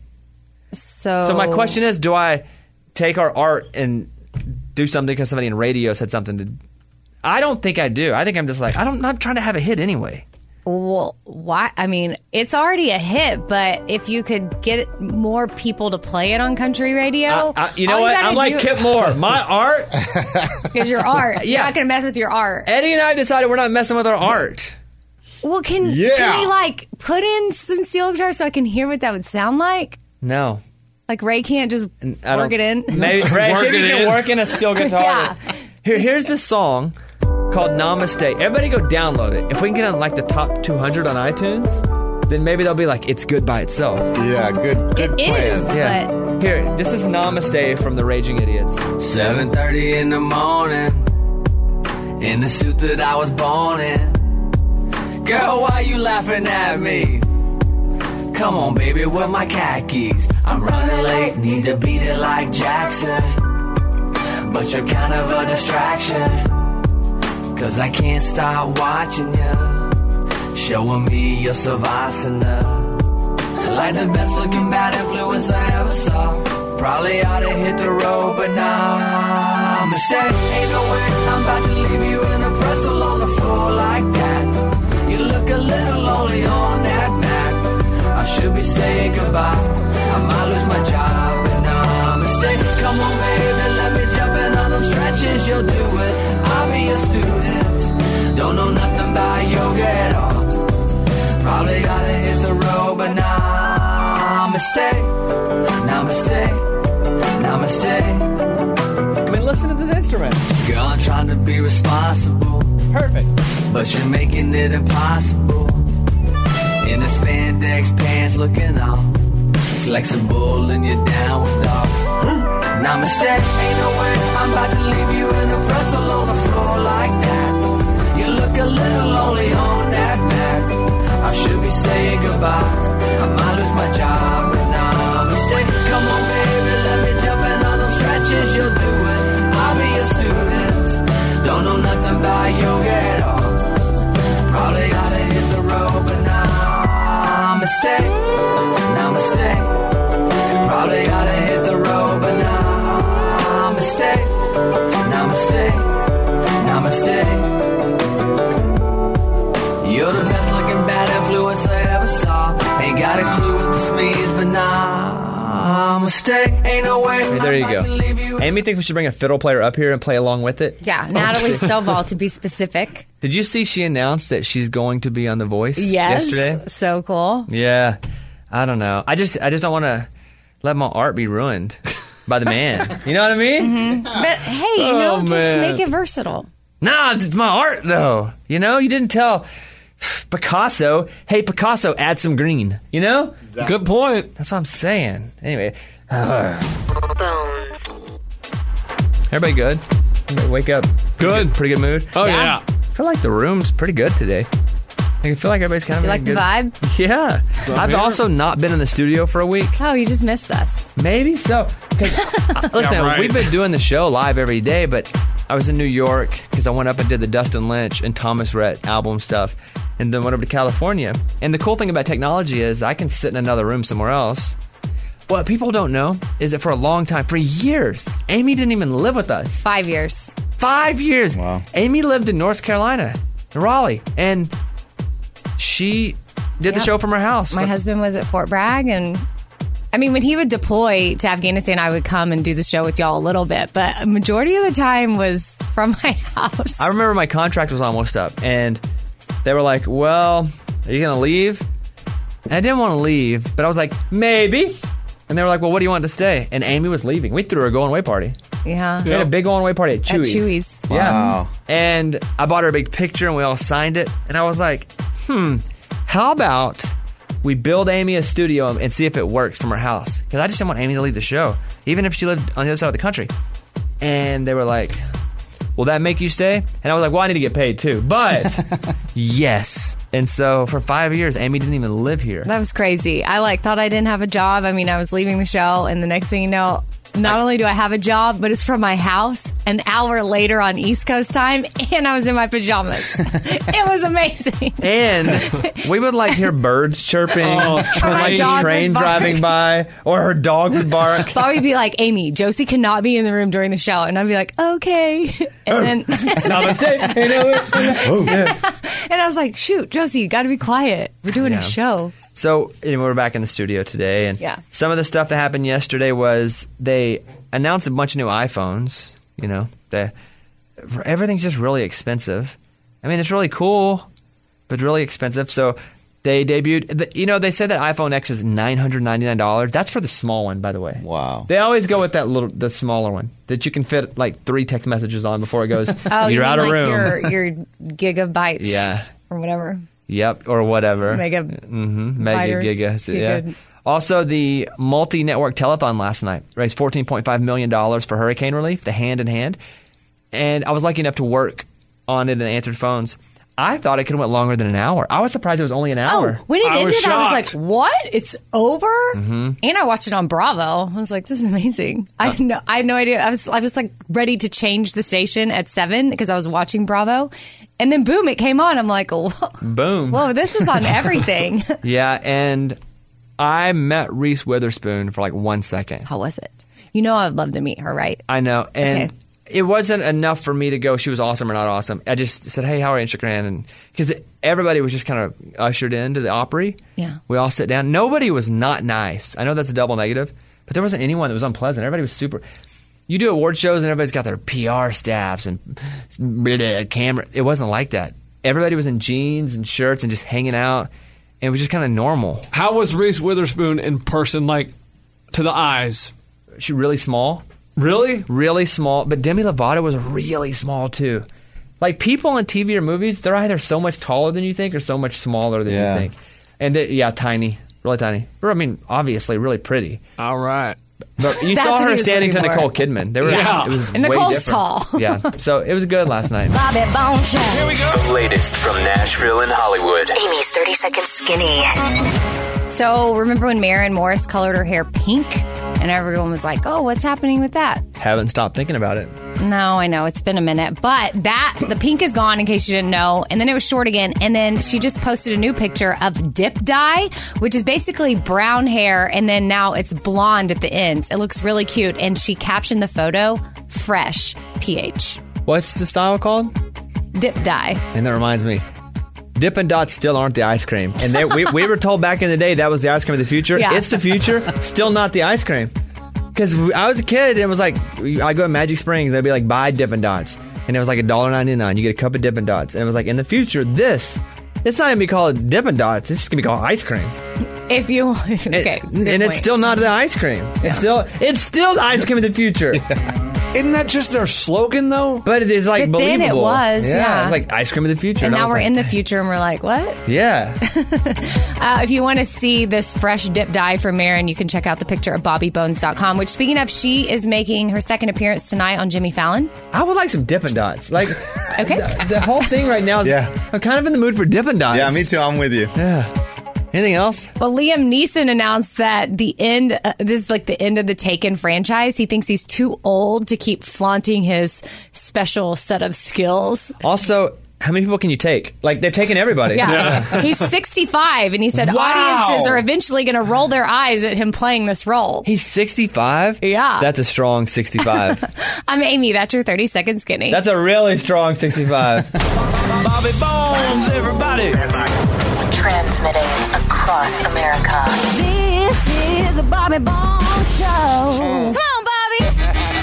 So, So my question is, do I take our art and do something because somebody in radio said something to... I don't think I do. I think I'm just like, I don't, I'm not trying to have a hit anyway. Well, why? I mean, it's already a hit, but if you could get more people to play it on country radio, Uh, uh, you know all what? gotta I'm like do- Kip Moore. My art... Because your art. Yeah. You're not going to mess with your art. Eddie and I decided we're not messing with our art. Well, can, Yeah. can we, like, put in some steel guitar so I can hear what that would sound like? No. Like, Ray can't just I work it don't- in? Maybe Ray, Work see if you it can in. work in a steel guitar. Yeah. Here, here's this song called Namaste. Everybody go download it. If we can get on like the top two hundred on iTunes, then maybe they'll be like, it's good by itself. Yeah, good, good It plan. is, Yeah. but Here, this is Namaste from the Raging Idiots. seven thirty in the morning, in the suit that I was born in. Girl, why you laughing at me? Come on, baby, with my khakis. I'm running late, need to beat it like Jackson. But you're kind of a distraction, cause I can't stop watching you, showing me your savasana. Like the best looking bad influence I ever saw. Probably ought to hit the road, but nah, mistake. Ain't no way I'm about to leave you in a pretzel on the floor like that. You look a little lonely on that mat. I should be saying goodbye, I might lose my job, but nah, mistake. Come on, baby, let me jump in on them stretches. You'll do it, I'll be a student. Don't know nothing about yoga at all. Probably gotta hit the road, but nah, mistake, namaste, namaste. I mean, listen to this instrument. Girl, I'm trying to be responsible. Perfect. But you're making it impossible. In the spandex pants looking all flexible and you're down with dog. Namaste, ain't no way I'm about to leave you in a pretzel on the floor like that. You look a little lonely on that mat. I should be saying goodbye, I might lose my job, but namaste. Come on, baby, let me jump in on those stretches. You'll do it, I'll be a student. Don't know nothing about yoga at all. Probably gotta hit the road, but namaste, namaste. Probably gotta hit the road, but namaste, namaste, namaste. You're the best looking bad influence I ever saw. Ain't got a clue what this means, but nah, mistake. Ain't no way. Hey, there you go. Amy thinks we should bring a fiddle player up here and play along with it. Yeah, Natalie Stovall, to be specific. Did you see she announced that she's going to be on The Voice yes, yesterday? So cool. Yeah. I don't know. I just I just don't want to let my art be ruined by the man. You know what I mean? Mm-hmm. But hey, you Oh, know, just man. make it versatile. Nah, it's my art, though. You know, you didn't tell Picasso, hey, Picasso, add some green. You know? Good point. That's what I'm saying. Anyway. uh, Everybody good? Everybody wake up. Pretty Good. Pretty good mood? Oh, yeah. I feel like the room's pretty good today. I feel like everybody's kind of You in like a the good- vibe? Yeah. So I've here- also not been in the studio for a week. Oh, you just missed us. Maybe so. 'Cause, uh, listen, Yeah, right. we've been doing the show live every day, but I was in New York because I went up and did the Dustin Lynch and Thomas Rhett album stuff, and then went over to California. And the cool thing about technology is I can sit in another room somewhere else. What people don't know is that for a long time, for years, Amy didn't even live with us. Five years. Five years. Wow. Amy lived in North Carolina, in Raleigh, and she did the Yep. show from her house. My husband was at Fort Bragg, and I mean, when he would deploy to Afghanistan, I would come and do the show with y'all a little bit, but a majority of the time was from my house. I remember my contract was almost up, and they were like, well, are you going to leave? And I didn't want to leave, but I was like, maybe. And they were like, well, what do you want to stay? And Amy was leaving. We threw her a going away party. Yeah. We had a big going away party at At Chewy's. Chewy's. Yeah. Wow. And I bought her a big picture, and we all signed it. And I was like, hmm, how about we build Amy a studio and see if it works from her house? Because I just didn't want Amy to leave the show, even if she lived on the other side of the country. And they were like, will that make you stay? And I was like, well, I need to get paid too. But yes. And so for five years, Amy didn't even live here. That was crazy. I like thought I didn't have a job. I mean, I was leaving the show, and the next thing you know, not only do I have a job, but it's from my house an hour later on East Coast time, and I was in my pajamas. It was amazing. And we would like hear birds chirping, Oh, or like dog train would bark. driving by, or her dog would bark. Bobby would be like, Amy, Josie cannot be in the room during the show. And I'd be like, okay. And then Namaste. You know it? and I was like, shoot, Josie, you got to be quiet. We're doing Yeah. a show. So anyway, we're back in the studio today, and Yeah. some of the stuff that happened yesterday was they announced a bunch of new iPhones. You know, the, everything's just really expensive. I mean, it's really cool, but really expensive. So they debuted. The, you know, they said that iPhone X is nine hundred ninety-nine dollars. That's for the small one, by the way. Wow. They always go with that little, the smaller one that you can fit like three text messages on before it goes. Oh, you're you out mean of like room. your, your gigabytes. Yeah. Or whatever. Yep, or whatever. Mega. Mm-hmm. Mega biters. giga. So, yeah. Giga. Also, the multi-network telethon last night raised fourteen point five million dollars for hurricane relief, the Hand in Hand. And I was lucky enough to work on it and answered phones. I thought it could have went longer than an hour. I was surprised it was only an hour. Oh, when it I ended, was I was like, shocked. "What? It's over?" Mm-hmm. And I watched it on Bravo. I was like, "This is amazing." I had no, I had no idea. I was, I was like ready to change the station at seven because I was watching Bravo, and then boom, it came on. I'm like, "Whoa, Boom. whoa this is on everything." Yeah, and I met Reese Witherspoon for like one second. How was it? You know, I'd love to meet her, right? I know, and Okay. it wasn't enough for me to go, she was awesome or not awesome. I just said, hey, how are you? And shook her hand. And because everybody was just kind of ushered into the Opry. Yeah. We all sit down. Nobody was not nice. I know that's a double negative, but there wasn't anyone that was unpleasant. Everybody was super. You do award shows and everybody's got their P R staffs and blah, camera. It wasn't like that. Everybody was in jeans and shirts and just hanging out. And it was just kind of normal. How was Reese Witherspoon in person, like, to the eyes? She really small. Really? Really small. But Demi Lovato was really small, too. Like, people on T V or movies, they're either so much taller than you think or so much smaller than Yeah. you think. And, they, yeah, tiny. Really tiny. Or, I mean, obviously, really pretty. All right. But you That's saw what he her was standing to looking for. Nicole Kidman. They were, Yeah. It was And way Nicole's different. tall. Yeah. So, it was good last night. Bobby Bone Show. Here we go. The latest from Nashville and Hollywood. Amy's thirty Second Skinny. So remember when Maren Morris colored her hair pink, and everyone was like, "Oh, what's happening with that?" Haven't stopped thinking about it. No, I know it's been a minute, but that the pink is gone in case you didn't know, and then it was short again, and then she just posted a new picture of dip dye, which is basically brown hair, and then now it's blonde at the ends. It looks really cute, and she captioned the photo "Fresh P H What's the style called? dip dye." And that reminds me, Dippin' Dots still aren't the ice cream. And they, we, we were told back in the day that was the ice cream of the future. Yeah. It's the future, still not the ice cream. Because I was a kid and it was like, I go to Magic Springs, they'd be like, buy Dippin' Dots. And it was like one dollar ninety-nine. You get a cup of Dippin' Dots. And it was like, in the future, this, it's not going to be called Dippin' Dots. It's just going to be called ice cream. If you okay, and and it's still not the ice cream. It's still it's still the ice cream of the future. Isn't that just their slogan, though? But it is like But then it believable. was, yeah. It's like ice cream of the future. and I now was we're like, in the future, and we're like, "What?" Yeah. Uh, if you want to see this fresh dip dye from Maren, you can check out the picture at bobby bones dot com, which, speaking of, she is making her second appearance tonight on Jimmy Fallon. I would like some Dippin' Dots. Like, Okay. the, the whole thing right now is, Yeah. I'm kind of in the mood for Dippin' Dots. Yeah, me too. I'm with you. Yeah. Anything else? Well, Liam Neeson announced that the end, uh, this is like the end of the Taken franchise. He thinks he's too old to keep flaunting his special set of skills. Also, how many people can you take? Like, they've taken everybody. Yeah. He's sixty-five, and he said Wow. audiences are eventually going to roll their eyes at him playing this role. He's sixty-five? Yeah. That's a strong sixty-five. I'm Amy. That's your thirty second skinny. That's a really strong sixty-five. Bobby Bones, everybody. Transmitting across America. This is the Bobby Bones Show. Come on, Bobby.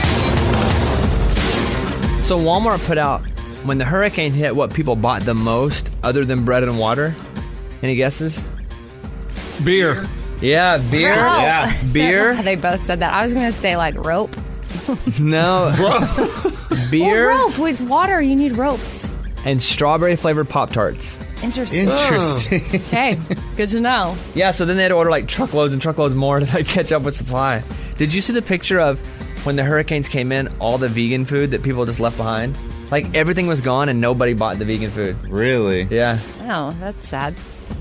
So Walmart put out, when the hurricane hit, what people bought the most other than bread and water? Any guesses? Beer. Yeah, beer. Oh. Yeah. Beer. They both said that. I was going to say like rope. No. Beer Well, rope with water. You need ropes. and strawberry flavored Pop-Tarts. Interesting. Interesting. Okay, good to know. Yeah, so then they had to order like truckloads and truckloads more to like catch up with supply. Did you see the picture of when the hurricanes came in, all the vegan food that people just left behind? Like everything was gone and nobody bought the vegan food. Really? Yeah. Oh, that's sad.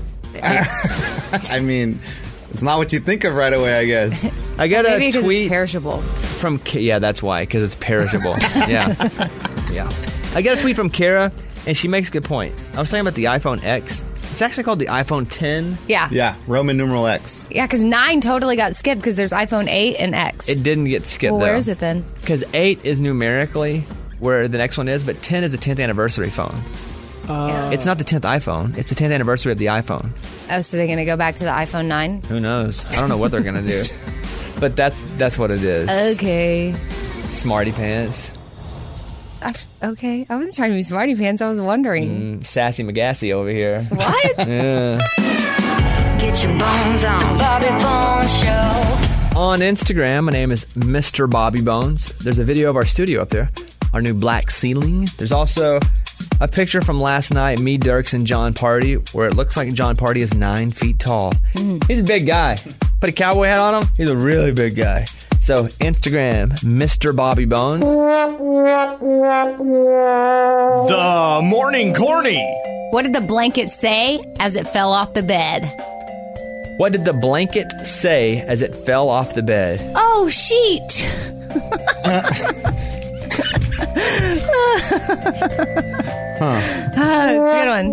I mean, it's not what you think of right away, I guess. I got Maybe a because tweet it's perishable. from Ka- yeah, that's why, because it's perishable. yeah, yeah. I got a tweet from Kara, and she makes a good point. I was talking about the iPhone X. It's actually called the iPhone ten. Yeah. Yeah, Roman numeral X. Yeah, because nine totally got skipped because there's iPhone eight and X. It didn't get skipped. Well, though. where is it then? Because eight is numerically where the next one is, but ten is a tenth anniversary phone. Uh, It's not the tenth iPhone. It's the tenth anniversary of the iPhone. Oh, so they're going to go back to the iPhone nine? Who knows? I don't know what they're gonna do, but that's that's what it is. Okay. Smarty pants, I, okay. I wasn't trying to be smarty pants. I was wondering. mm, sassy McGassy over here. What? Yeah. Get your bones on Bobby Bones Show. On Instagram, my name is Mister Bobby Bones. There's a video of our studio up there, our new black ceiling. There's also a picture from last night, me, Dirks, and John Party, where it looks like John Party is nine feet tall. Mm. He's a big guy. Put a cowboy hat on him, he's a really big guy. So, Instagram, Mister Bobby Bones. The Morning Corny. What did the blanket say as it fell off the bed? What did the blanket say as it fell off the bed? Oh, sheet. Huh. Ah, it's a good one.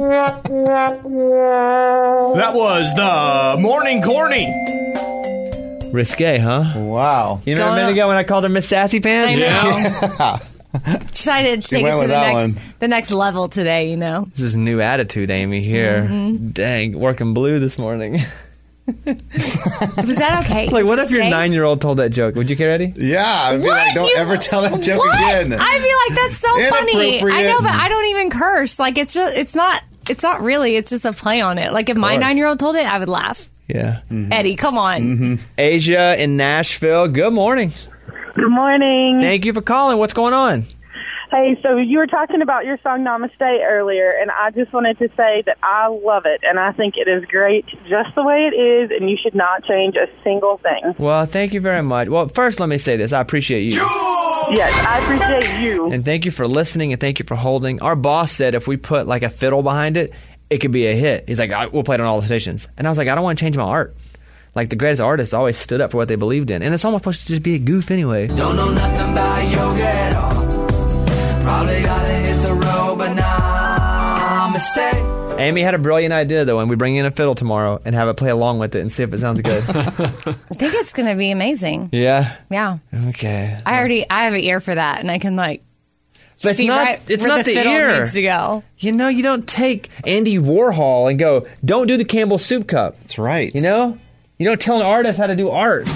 That was the Morning Corny. Risque, huh? Wow. You remember a minute ago when I called her Miss Sassy Pants? I know. Yeah. Decided to She take it went to with the that next, one. the next level today, you know? This is new attitude, Amy, here. Mhm. Dang, working blue this morning. Was that okay? Like, Is what it if your safe? nine-year-old told that joke? Would you care, Eddie? Yeah, I'd be like, don't You- ever tell that joke What? again. I'd be like, that's so funny. I know, but I don't even curse. Like, it's just, it's not, it's not really. It's just a play on it. Like, if my course. nine-year-old told it, I would laugh. Yeah. Eddie, come on. Mm-hmm. Asia in Nashville, good morning. Good morning. Thank you for calling. What's going on? Hey, so you were talking about your song Namaste earlier, and I just wanted to say that I love it, and I think it is great just the way it is, and you should not change a single thing. Well, thank you very much. Well, first, let me say this. I appreciate you. Yes, I appreciate you. And thank you for listening, and thank you for holding. Our boss said if we put, like, a fiddle behind it, it could be a hit. He's like, I, we'll play it on all the stations. And I was like, I don't want to change my art. Like, the greatest artists always stood up for what they believed in. And the song was supposed to just be a goof anyway. Don't know nothing about yoga at all. Probably gotta hit the road, but nah, mistake. Amy had a brilliant idea, though, and we bring in a fiddle tomorrow and have it play along with it and see if it sounds good. I think it's going to be amazing. Yeah? Yeah. Okay. I already, I have an ear for that, and I can, like, But it's see not, right it's where not the, the, fiddle ear. needs to go. You know, you don't take Andy Warhol and go, don't do the Campbell Soup Cup. That's right. You know? You don't tell an artist how to do art.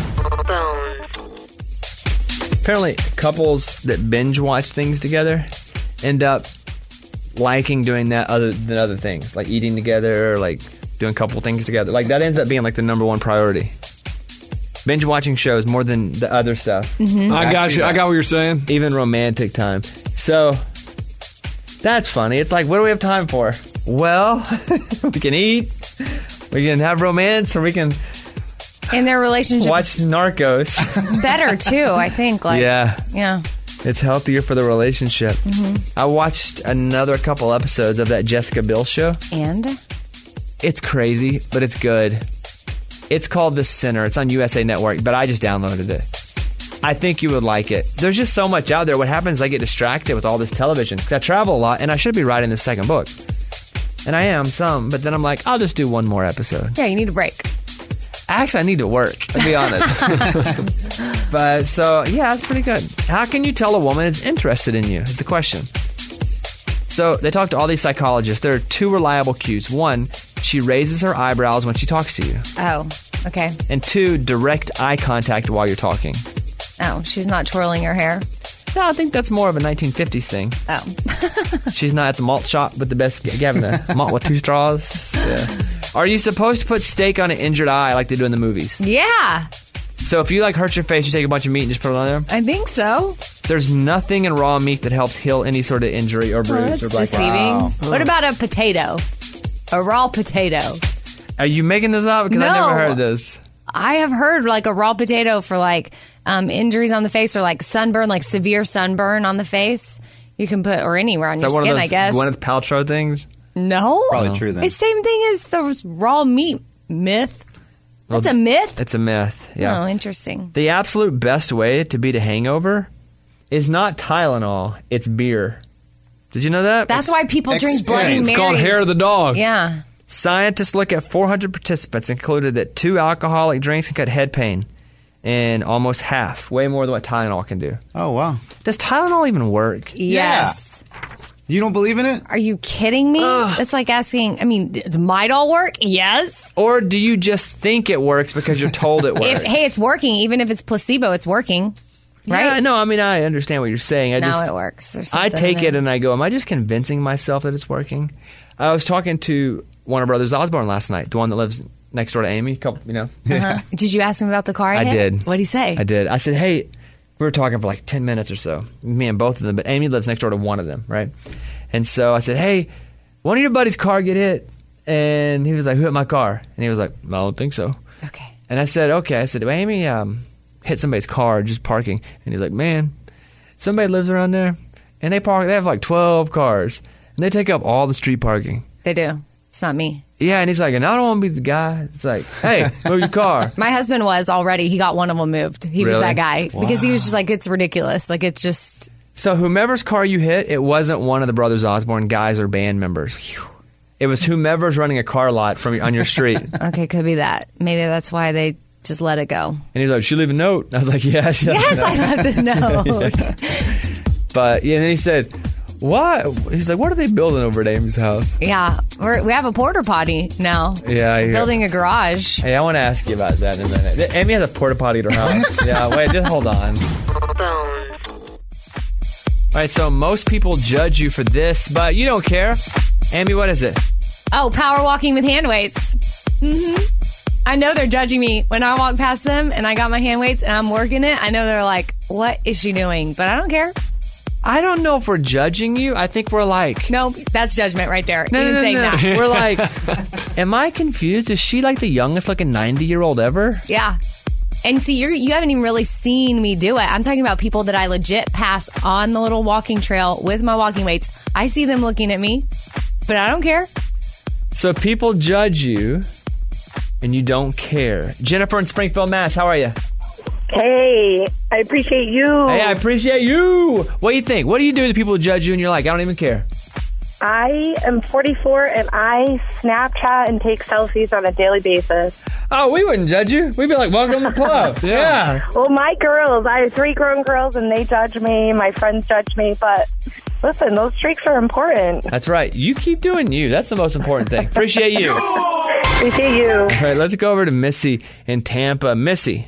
Apparently, couples that binge watch things together end up liking doing that other than other things, like eating together or like doing a couple things together. Like that ends up being like the number one priority. Binge watching shows more than the other stuff. Mhm. I got you. I got what you're saying. Even romantic time. So that's funny. It's like, what do we have time for? Well, we can eat, we can have romance, or we can In their relationship, watch Narcos. better too. I think. Like, Yeah. yeah. It's healthier for the relationship. Mhm. I watched another couple episodes of that Jessica Biel show. And It's crazy, but it's good. It's called The Sinner. It's on U S A Network, but I just downloaded it. I think you would like it. There's just so much out there. What happens is I get distracted with all this television. 'Cause I travel a lot, and I should be writing the second book. And I am some, but then I'm like, I'll just do one more episode. yeah, you need a break. Actually, I need to work, to be honest. But so, yeah, it's pretty good. How can you tell a woman is interested in you is the question. So they talk to all these psychologists. There are two reliable cues. One, she raises her eyebrows when she talks to you. Oh, okay. And two, direct eye contact while you're talking. Oh, she's not twirling her hair. No, I think that's more of a nineteen fifties thing. Oh. She's not at the malt shop with the best, having a malt with two straws. Yeah. Are you supposed to put steak on an injured eye like they do in the movies? Yeah, So if you like hurt your face, you take a bunch of meat and just put it on there? I think so. There's nothing in raw meat that helps heal any sort of injury or Oh, bruise that's or black. deceiving. Wow. What about a potato? A raw potato. Are you making this up? Because I No. never heard this. I have heard like a raw potato for like um, injuries on the face or like sunburn, like severe sunburn on the face. You can put or anywhere on Is your that one skin, of I those guess. Gwyneth Paltrow things? No, Probably true then. It's the same thing as the raw meat myth. That's a myth. It's a myth. Yeah. Oh, interesting. The absolute best way to beat a hangover is not Tylenol, it's beer. Did you know that? That's why people drink Bloody Marys. It's called hair of the dog. Yeah. Scientists look at four hundred participants and concluded that two alcoholic drinks can cut head pain in almost half, way more than what Tylenol can do. Oh, wow. Does Tylenol even work? Yes. You don't believe in it? Are you kidding me? That's like asking, I mean, does Midol work? Yes. Or do you just think it works because you're told it works? If, hey, it's working. Even if it's placebo, it's working. Right? Yeah, no, I mean, I understand what you're saying. I Now just, it works. There's I something take there. it and I go, am I just convincing myself that it's working? I was talking to Warner Brothers Osborne last night, the one that lives next door to Amy. Couple, you know. Uh-huh. Did you ask him about the car? I hit? did. What'd he say? I did. I said, hey, we were talking for like ten minutes or so, me and both of them, but Amy lives next door to one of them, right? And so I said, hey, one of your buddy's car get hit? And he was like, who hit my car? And he was like, I don't think so. Okay. And I said, okay. I said, well, Amy um, hit somebody's car just parking. And he's like, man, somebody lives around there, and they park. They have like twelve cars, and they take up all the street parking. They do. It's not me. Yeah, and he's like, and I don't want to be the guy. It's like, hey, move your car. My husband was already. He got one of them moved. He Really? was that guy Wow. because he was just like, it's ridiculous. Like, it's just. So whomever's car you hit, it wasn't one of the Brothers Osborne guys or band members. It was whomever's running a car lot from on your street. Okay, could be that. Maybe that's why they just let it go. And he's like, she leave a note. And I was like, yeah, she left Yes, a I left a note. But yeah, and then he said, what? He's like, what are they building over at Amy's house? Yeah, we're, we have a porta potty now. Yeah, I hear. Building a garage. Hey, I want to ask you about that in a minute. Amy has a porta potty at her house. Yeah, wait, just hold on. All right, so most people judge you for this, but you don't care. Amy, what is it? Oh, power walking with hand weights. Mm-hmm. I know they're judging me when I walk past them and I got my hand weights and I'm working it. I know they're like, what is she doing? But I don't care. I don't know if we're judging you. I think we're like... No, that's judgment right there. No, Even no, no, saying no. that. We're like, am I confused? Is she like the youngest looking ninety-year-old ever? Yeah. And see, you're, you haven't even really seen me do it. I'm talking about people that I legit pass on the little walking trail with my walking weights. I see them looking at me, but I don't care. So people judge you, and you don't care. Jennifer in Springfield, Mass, how are you? Hey, I appreciate you. Hey, I appreciate you. What do you think? What do you do to people who judge you and you're like, I don't even care? I am forty-four and I Snapchat and take selfies on a daily basis. Oh, we wouldn't judge you. We'd be like, welcome to the club. Yeah. Well, my girls, I have three grown girls and they judge me. My friends judge me. But listen, those streaks are important. That's right. You keep doing you. That's the most important thing. Appreciate you. Appreciate you. All right, let's go over to Missy in Tampa. Missy.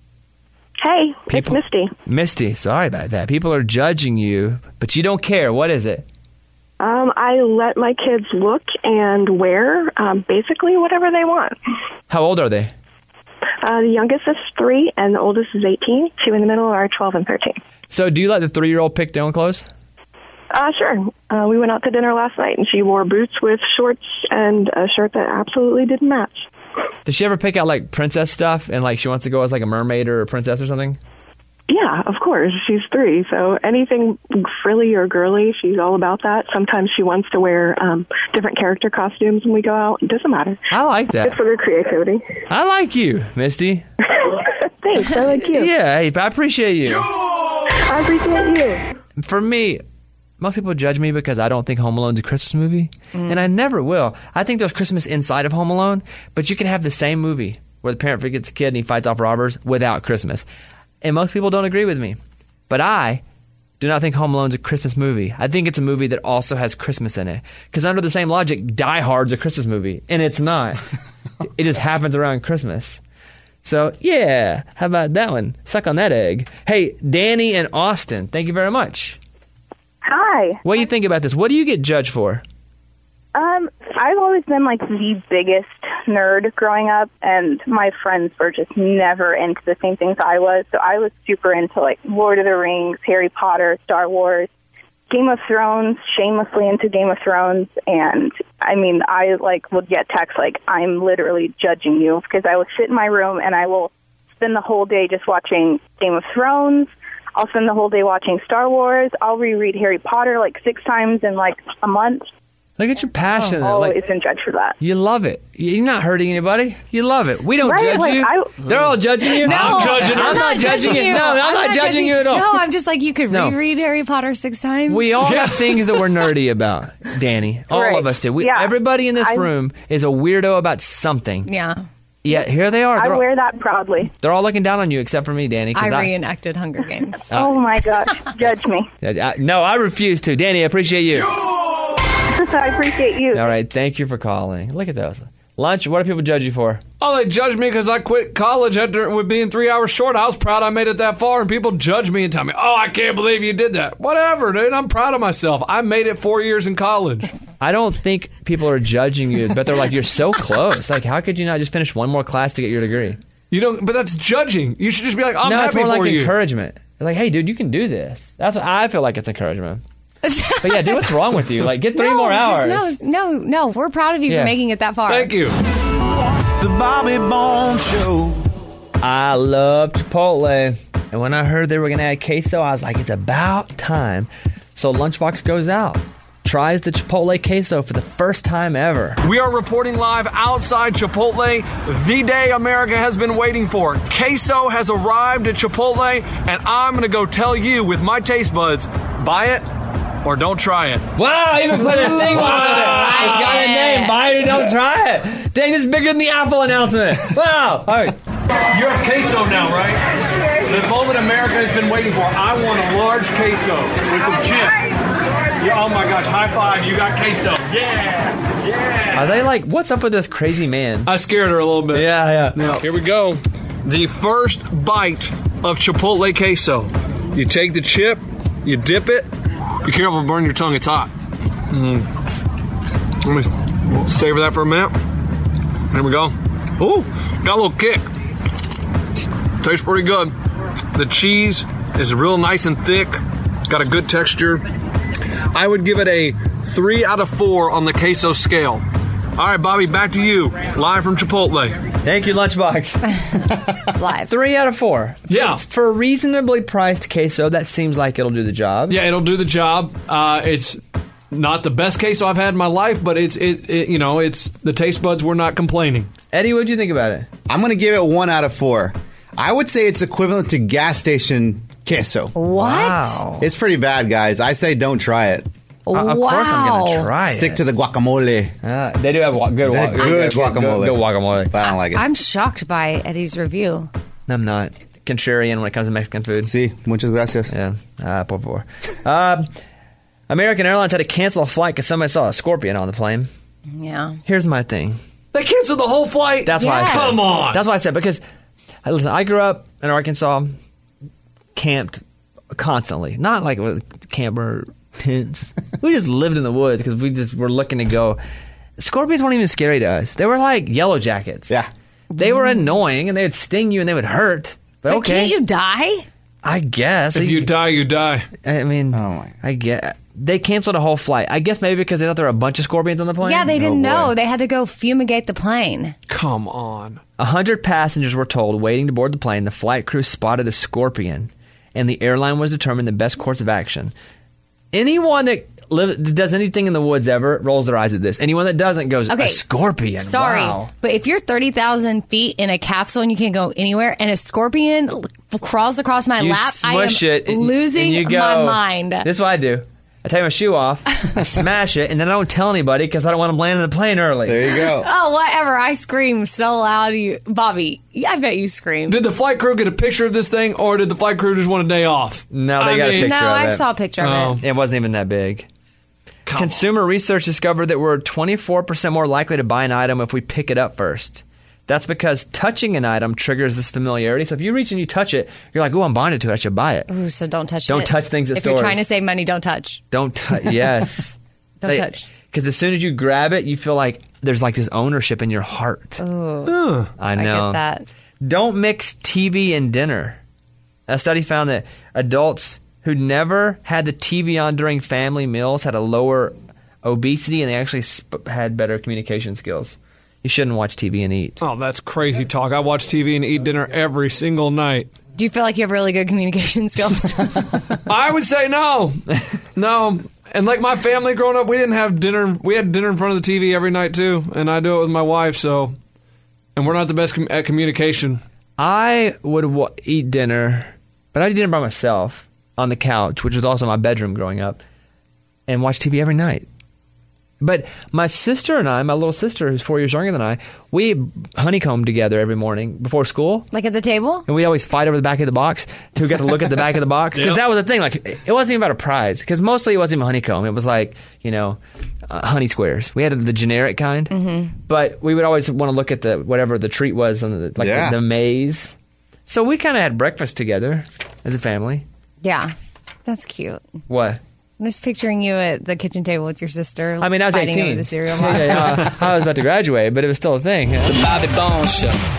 Hey, People, it's Misty. Misty, sorry about that. People are judging you, but you don't care. What is it? Um, I let my kids look and wear um, basically whatever they want. How old are they? Uh, the youngest is three, and the oldest is eighteen. Two in the middle are twelve and thirteen. So do you let the three-year-old pick their own clothes? Uh, sure. Uh, we went out to dinner last night, and she wore boots with shorts and a shirt that absolutely didn't match. Does she ever pick out, like, princess stuff, and, like, she wants to go as, like, a mermaid or a princess or something? Yeah, of course. She's three, so anything frilly or girly, she's all about that. Sometimes she wants to wear um, different character costumes when we go out. It doesn't matter. I like that. Good for their creativity. I like you, Misty. Thanks. I like you. Yeah, hey, I appreciate you. I appreciate you. For me, most people judge me because I don't think Home Alone's a Christmas movie, mm. and I never will. I think there's Christmas inside of Home Alone, but you can have the same movie where the parent forgets a kid and he fights off robbers without Christmas. And most people don't agree with me. But I do not think Home Alone's a Christmas movie. I think it's a movie that also has Christmas in it. Because under the same logic, Die Hard's a Christmas movie. And it's not. It just happens around Christmas. So, yeah. How about that one? Suck on that egg. Hey, Danny and Austin, thank you very much. Hi. What do you think about this? What do you get judged for? Um, I've always been like the biggest nerd growing up, and my friends were just never into the same things I was. So I was super into like Lord of the Rings, Harry Potter, Star Wars, Game of Thrones, shamelessly into Game of Thrones. And I mean, I like would get texts like, I'm literally judging you, because I will sit in my room and I will spend the whole day just watching Game of Thrones. I'll spend the whole day watching Star Wars. I'll reread Harry Potter like six times in like a month. Look at your passion. I've always like, been judged for that. You love it. You're not hurting anybody. You love it. We don't right? judge like, you. I, They're all judging you. No, I'm judging. I'm, I'm not judging you. No, I'm, I'm not, not judging, judging you at all. No, I'm just like, you could No. reread Harry Potter six times. We all have things that we're nerdy about, Danny. All right. of us do. We, yeah. Everybody in this I, room is a weirdo about something. Yeah. Yeah, here they are. I They're wear all, that proudly. They're all looking down on you except for me, Danny. I, I reenacted Hunger Games. Uh, oh, my gosh. Judge me. I, no, I refuse to. Danny, I appreciate you. I appreciate you. All right, thank you for calling. Look at those. Lunch, what do people judge you for? Oh, they judge me because I quit college after with being three hours short. I was proud I made it that far, and people judge me and tell me, oh, I can't believe you did that. Whatever, dude. I'm proud of myself. I made it four years in college. I don't think people are judging you, but they're like, you're so close. Like, how could you not just finish one more class to get your degree? You don't, but that's judging. You should just be like, I'm no, happy it's more for like you. encouragement. Like, hey, dude, you can do this. That's what I feel like it's encouragement. But yeah, dude, what's wrong with you? Like, get three no, more hours. Just, no, no, no. We're proud of you Yeah. for making it that far. Thank you. The Bobby Bones Show. I love Chipotle. And when I heard they were going to add queso, I was like, it's about time. So Lunchbox goes out, tries the Chipotle queso for the first time ever. We are reporting live outside Chipotle, the day America has been waiting for. Queso has arrived at Chipotle, and I'm going to go tell you with my taste buds, buy it or don't try it. Wow, even put a thing on it. It's got a name, buy it or don't try it. Dang, this is bigger than the Apple announcement. Wow. All right. You're a queso now, right? The moment America has been waiting for. I want a large queso with some chips. Yeah, oh my gosh, high five, you got queso. Yeah, yeah. Are they like, what's up with this crazy man? I scared her a little bit. Yeah, yeah. Now, here we go. The first bite of Chipotle queso. You take the chip, you dip it. Be careful, burn your tongue, it's hot. Mm. Let me savor that for a minute. There we go. Ooh, got a little kick. Tastes pretty good. The cheese is real nice and thick. Got a good texture. I would give it a three out of four on the queso scale. All right, Bobby, back to you. Live from Chipotle. Thank you, Lunchbox. Live. Three out of four. Yeah. For, for a reasonably priced queso, that seems like it'll do the job. Yeah, it'll do the job. Uh, it's not the best queso I've had in my life, but it's it, it you know, it's the taste buds were not complaining. Eddie, what'd you think about it? I'm going to give it one out of four. I would say it's equivalent to gas station queso. What? Wow. It's pretty bad, guys. I say don't try it. Uh, of wow. course I'm going to try Stick it. to the guacamole. Uh, they do have wa- good, wa- Good, good guacamole. Good, good guacamole. But I don't like it. I'm shocked by Eddie's review. I'm not. Contrarian when it comes to Mexican food. Sí, muchas gracias. Yeah, uh, por favor. uh, American Airlines had to cancel a flight because somebody saw a scorpion on the plane. Yeah. Here's my thing. They canceled the whole flight? That's why I Yes. said. Come on. That's why I said, because, listen, I grew up in Arkansas, camped constantly. Not like with camper tents. We just lived in the woods because we just were looking to go. Scorpions weren't even scary to us. They were like yellow jackets. Yeah. They were annoying and they would sting you and they would hurt. But, But okay. can't you die? I guess. If you die, you die. I mean, Oh, my. I get. They canceled a whole flight. I guess maybe because they thought there were a bunch of scorpions on the plane. Yeah, they didn't boy. know. They had to go fumigate the plane. Come on. A hundred passengers were told waiting to board the plane the flight crew spotted a scorpion, and the airline was determined the best course of action. Anyone that lives, does anything in the woods ever rolls their eyes at this. Anyone that doesn't goes, Okay. a scorpion. Sorry, Wow. but if you're thirty thousand feet in a capsule and you can't go anywhere, and a scorpion l- crawls across my You lap, I am smush it, and- losing and you go, my mind. This is what I do. I take my shoe off, I smash it, and then I don't tell anybody because I don't want them landing the plane early. There you go. Oh, whatever. I scream so loud. You, Bobby, I bet you scream. Did the flight crew get a picture of this thing, or did the flight crew just want a day off? No, they I got mean- a picture no, of I it. saw a picture Oh. of it. It wasn't even that big. Consumer research discovered that we're twenty-four percent more likely to buy an item if we pick it up first. That's because touching an item triggers this familiarity. So if you reach and you touch it, you're like, "Ooh, I'm bonded to it. I should buy it." Ooh, so don't touch Don't it. touch things at If stores. you're trying to save money, don't touch. Don't touch. Yes. Don't touch. Because as soon as you grab it, you feel like there's like this ownership in your heart. Ooh. I know. I get that. Don't mix T V and dinner. A study found that adults who never had the T V on during family meals had a lower obesity, and they actually sp- had better communication skills. You shouldn't watch T V and eat. Oh, that's crazy talk. I watch T V and eat dinner every single night. Do you feel like you have really good communication skills? I would say no. No. And like my family growing up, we didn't have dinner. We had dinner in front of the T V every night too, and I do it with my wife, so. And we're not the best com- at communication. I would wa- eat dinner, but I eat dinner by myself on the couch, which was also my bedroom growing up, and watch T V every night. But my sister and I, my little sister, who's four years younger than I, we honeycombed together every morning before school. Like at the table? And we'd always fight over the back of the box to get to look at the back of the box. Because Yep. that was the thing. Like, it wasn't even about a prize. Because mostly it wasn't even honeycomb. It was like, you know, uh, honey squares. We had the generic kind. Mm-hmm. But we would always want to look at the whatever the treat was, on the, like Yeah. the, the maze. So we kind of had breakfast together as a family. Yeah. That's cute. What? I'm just picturing you at the kitchen table with your sister. I mean, I was fighting eighteen. over the cereal Yeah, box. yeah, I was about to graduate, but it was still a thing. The Bobby Bones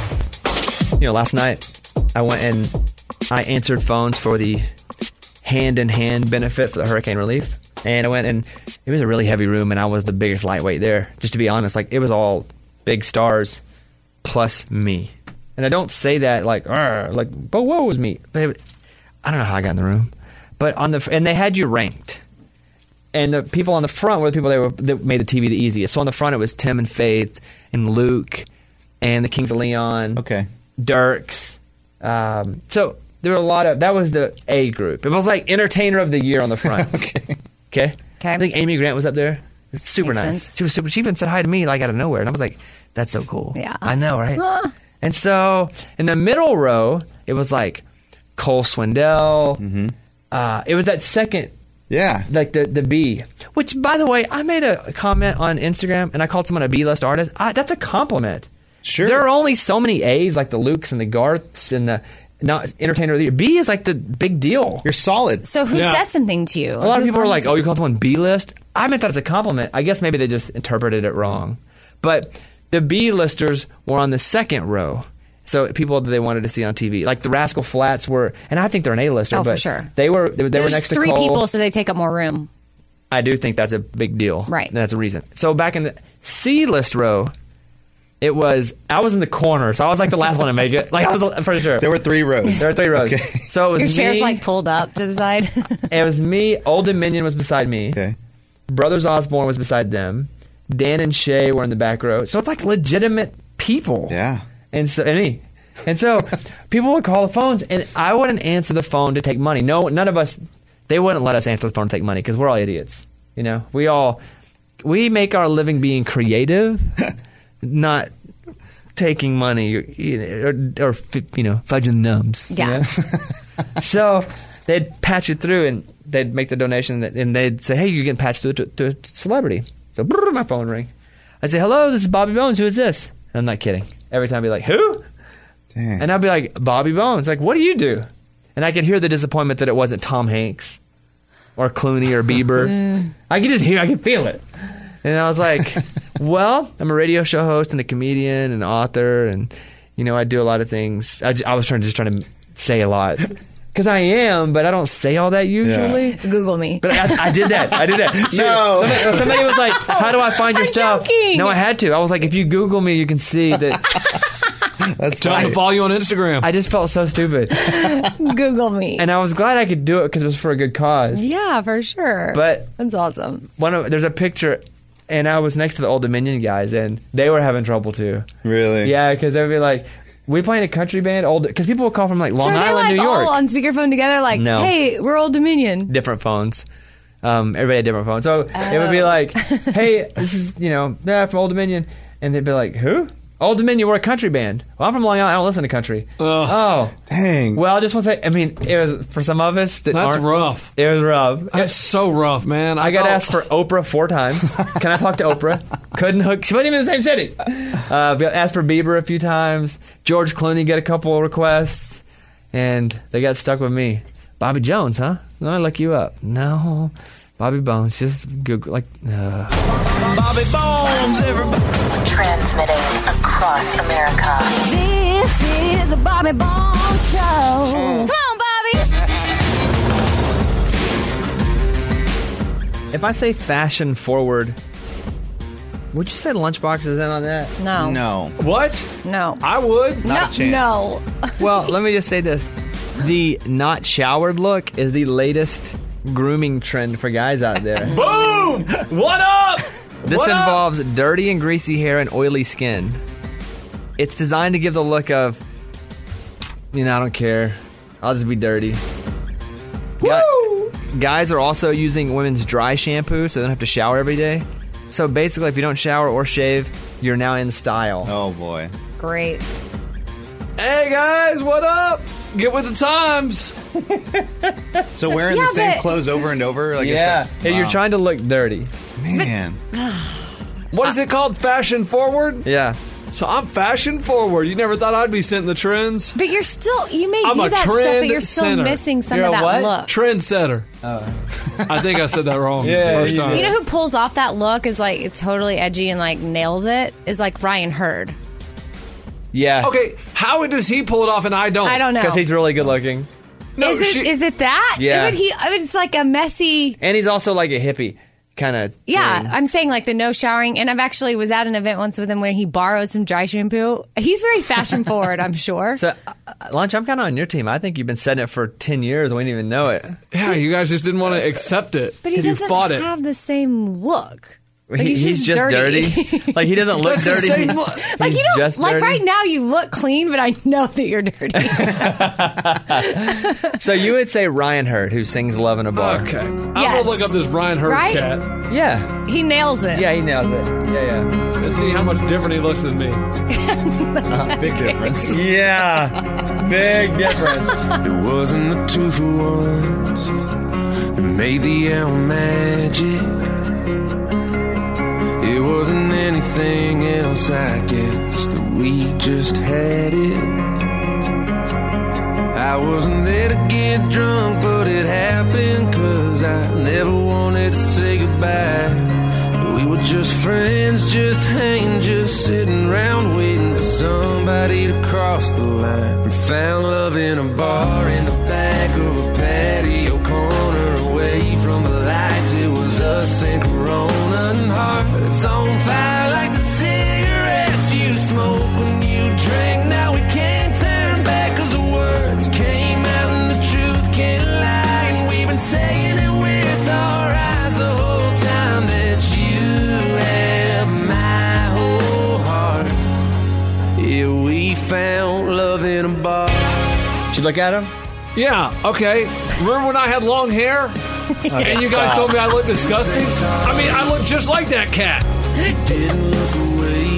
Show. You know, last night I went and I answered phones for the hand-in-hand benefit for the hurricane relief. And I went and it was a really heavy room, and I was the biggest lightweight there. Just to be honest, like it was all big stars plus me. And I don't say that like, like, but woe was me. They, I don't know how I got in the room, but on the and they had you ranked, and the people on the front were the people that, were, that made the T V the easiest. So on the front it was Tim and Faith and Luke and the Kings of Leon, okay, Dirks. Um, so there were a lot of that was the A group. It was like Entertainer of the Year on the front. okay, okay. Okay. I think Amy Grant was up there. It's super Makes nice. sense. She was super. She even said hi to me like out of nowhere, and I was like, "That's so cool." Yeah, I know, right? Huh. And so in the middle row, it was like Cole Swindell. Mm-hmm. Uh, it was that second, yeah, like the the B. Which, by the way, I made a comment on Instagram and I called someone a B-list artist. I, that's a compliment. Sure. There are only so many A's, like the Lukes and the Garths and the not Entertainer of the Year. B is like the big deal. You're solid. So who Yeah. said something to you? A lot of Who people are like, commented? "Oh, you called someone B-list." I meant that as a compliment. I guess maybe they just interpreted it wrong. But the B-listers were on the second row. So people that they wanted to see on T V, like the Rascal Flatts were, and I think they're an A-lister. Oh, for but sure. They were they, they There's were next to three Cole. people, so they take up more room. I do think that's a big deal. Right. And that's a reason. So back in the C-list row, it was I was in the corner, so I was like the last one to make it. Like I was for sure. There were three rows. There were three rows. Okay. So it was Your chair's me, like pulled up to the side. It was me. Old Dominion was beside me. Okay. Brothers Osborne was beside them. Dan and Shay were in the back row. So it's like legitimate people. Yeah. And so and me. And so people would call the phones, and I wouldn't answer the phone to take money. No, none of us. They wouldn't let us answer the phone to take money because we're all idiots. You know, we all we make our living being creative, not taking money or, or, or you know fudging numbs. Yeah. You know? So they'd patch it through, and they'd make the donation, and they'd say, "Hey, you're getting patched through to, to a celebrity." So brrr, my phone ring. I say, "Hello, this is Bobby Bones. Who is this?" And I'm not kidding. Every time I'd be like, "Who?" Dang. And I'd be like, "Bobby Bones." Like, what do you do? And I could hear the disappointment that it wasn't Tom Hanks or Clooney or Bieber. I could just hear, I could feel it. And I was like, well, I'm a radio show host and a comedian and author, and you know, I do a lot of things. I, j- I was trying to just trying to say a lot because I am, but I don't say all that usually. Yeah. Google me. But I, I did that. I did that. No. Somebody, somebody was like, "How do I find your I'm stuff?" joking. No, I had to. I was like, if you Google me, you can see that. That's Tell them fine. to follow you on Instagram. I just felt so stupid, Google me. and I was glad I could do it because it was for a good cause. Yeah, for sure. But that's awesome. one of there's a picture, and I was next to the Old Dominion guys, and they were having trouble too. Really? Yeah, because they'd be like, "We playing a country band?" Old, because people would call from like Long so are they Island, like New York. all on speakerphone together? Like, No. hey, we're Old Dominion. Different phones. Um, everybody had different phones. So it would be Oh. like, "Hey, this is you know, yeah, from Old Dominion," and they'd be like, "Who?" Old Dominion, we're a country band. Well, I'm from Long Island. I don't listen to country. Ugh. Oh, Dang. well, I just want to say, I mean, it was for some of us that That's aren't- rough. It was rough. That's so rough, man. I got thought- asked for Oprah four times. Can I talk to Oprah? Couldn't hook. She wasn't even in the same city. Uh, got asked for Bieber a few times. George Clooney got a couple of requests, and they got stuck with me. Bobby Jones, huh? No, I look you up. No, Bobby Bones. Just Google like. Uh. Bobby Bones, everybody. Transmitting across America. This is the Bobby Bones Show. Come on, Bobby. If I say fashion forward, would you say Lunchbox is in on that? No. No. What? No. I would. Not no. a chance. No. Well, let me just say this. The not showered look is the latest grooming trend for guys out there. Boom! What up? This What up? involves dirty and greasy hair and oily skin. It's designed to give the look of, you know, I don't care. I'll just be dirty. Woo! Guys are also using women's dry shampoo so they don't have to shower every day. So basically, if you don't shower or shave, you're now in style. Oh boy. Great. Hey guys, what up? Get with the times. So wearing Yeah, the same but- clothes over and over? Like, is yeah, that, Hey, you're wow. trying to look dirty. Man. What is it called? Fashion forward? Yeah. So I'm fashion forward. You never thought I'd be setting the trends? But you're still, you may I'm do a that stuff, but you're trend still center. missing some You're of a that what? look. Trendsetter. I think I said that wrong Yeah, the first you time. did. You know who pulls off that look is like it's totally edgy and like nails it is like Ryan Hurd. Yeah. Okay, how does he pull it off and I don't? I don't know. Because he's really good looking. No, is it she, is it that? Yeah. But he, I mean, it's like a messy. And he's also like a hippie. kind of. Yeah, thing. I'm saying like the no showering. And I've actually was at an event once with him where he borrowed some dry shampoo. He's very fashion forward, I'm sure. So, uh, Lunch, I'm kind of on your team. I think you've been setting it for ten years and we didn't even know it. Yeah, you guys just didn't want to accept it. But he you doesn't fought it. have the same look. Like He- he's, he's just just dirty. dirty. Like, he doesn't look That's the dirty. same He- look. Like he's you don't just like dirty. right now you look clean, but I know that you're dirty. So you would say Ryan Hurd, who sings "Love in a Bar." Okay, I'm Yes. gonna look up this Ryan Hurd Right? cat. Yeah, He nails it. yeah, he nailed it. Yeah, yeah, Let's see how much different he looks than me. Uh, big difference. yeah. Big difference. It wasn't the two for ones that made the hour magic. It wasn't anything else, I guess, that we just had it. I wasn't there to get drunk, but it happened, cause I never wanted to say goodbye. We were just friends, just hanging, just sitting around waiting for somebody to cross the line. And found love in a bar in the back of a patio corner, away from the lights. It was us and Corona and hearts on fire like the cigarettes you smoke when you drink. Now we can't turn back cause the words came out and the truth can't lie. And we've been saying it with our eyes the whole time that you have my whole heart. Yeah, we found love in a bar. Did you look at him? Yeah, okay. Remember when I had long hair? And you guys stop. told me I looked disgusting? I mean, I look just like that cat. Didn't look away.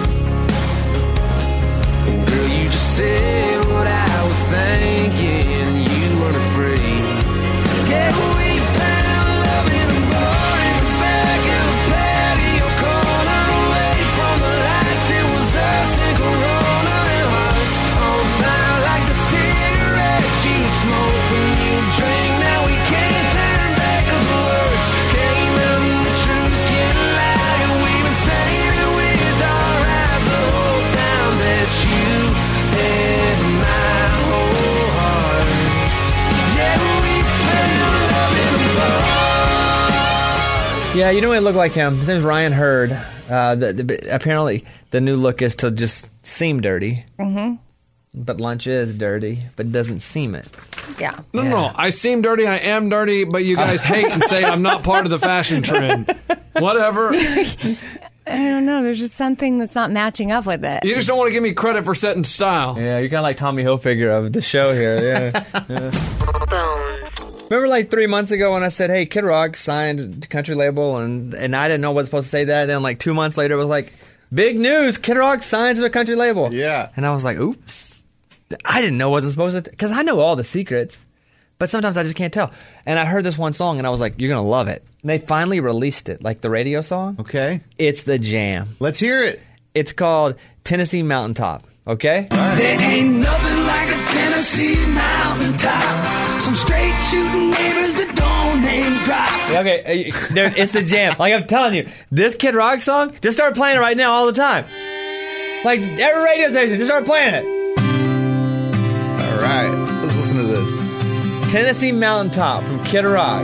And girl, you just said what I was thinking, and you weren't afraid. Yeah, we found love in a bar in the back of a patio corner, away from the lights. It was us and Corona and hearts on fire like the cigarettes you smoke when you drink. Now we can't turn back cause the words came out and the truth can't lie. And we've been saying it with our eyes the whole time that you had my whole heart. Yeah, we found love in a bar. Yeah, you know what look like him? His name's Ryan Hurd. Uh, the, the, apparently, the new look is to just seem dirty. Mm-hmm. But Lunch is dirty, but doesn't seem it. Yeah. No, no, no. I seem dirty. I am dirty, but you guys hate and say I'm not part of the fashion trend. Whatever. I don't know. There's just something that's not matching up with it. You just don't want to give me credit for setting style. Yeah, you're kind of like Tommy Hilfiger of the show here. Yeah. yeah. Remember like three months ago when I said, hey, Kid Rock signed country label, and, and I didn't know what was supposed to say that. And then like two months later, it was like, big news, Kid Rock signs to a country label. Yeah. And I was like, oops. I didn't know I wasn't supposed to, because I know all the secrets. But sometimes I just can't tell. And I heard this one song, and I was like, you're going to love it. And they finally released it, like the radio song. Okay. It's the jam. Let's hear it. It's called Tennessee Mountaintop, okay? There ain't nothing like a Tennessee mountaintop. Some straight shooting neighbors that don't name drop. Yeah, okay, uh, there- it's the jam. Like I'm telling you, this Kid Rock song, just start playing it right now all the time. Like every radio station, just start playing it. All right. Let's listen to this. Tennessee Mountaintop from Kid Rock.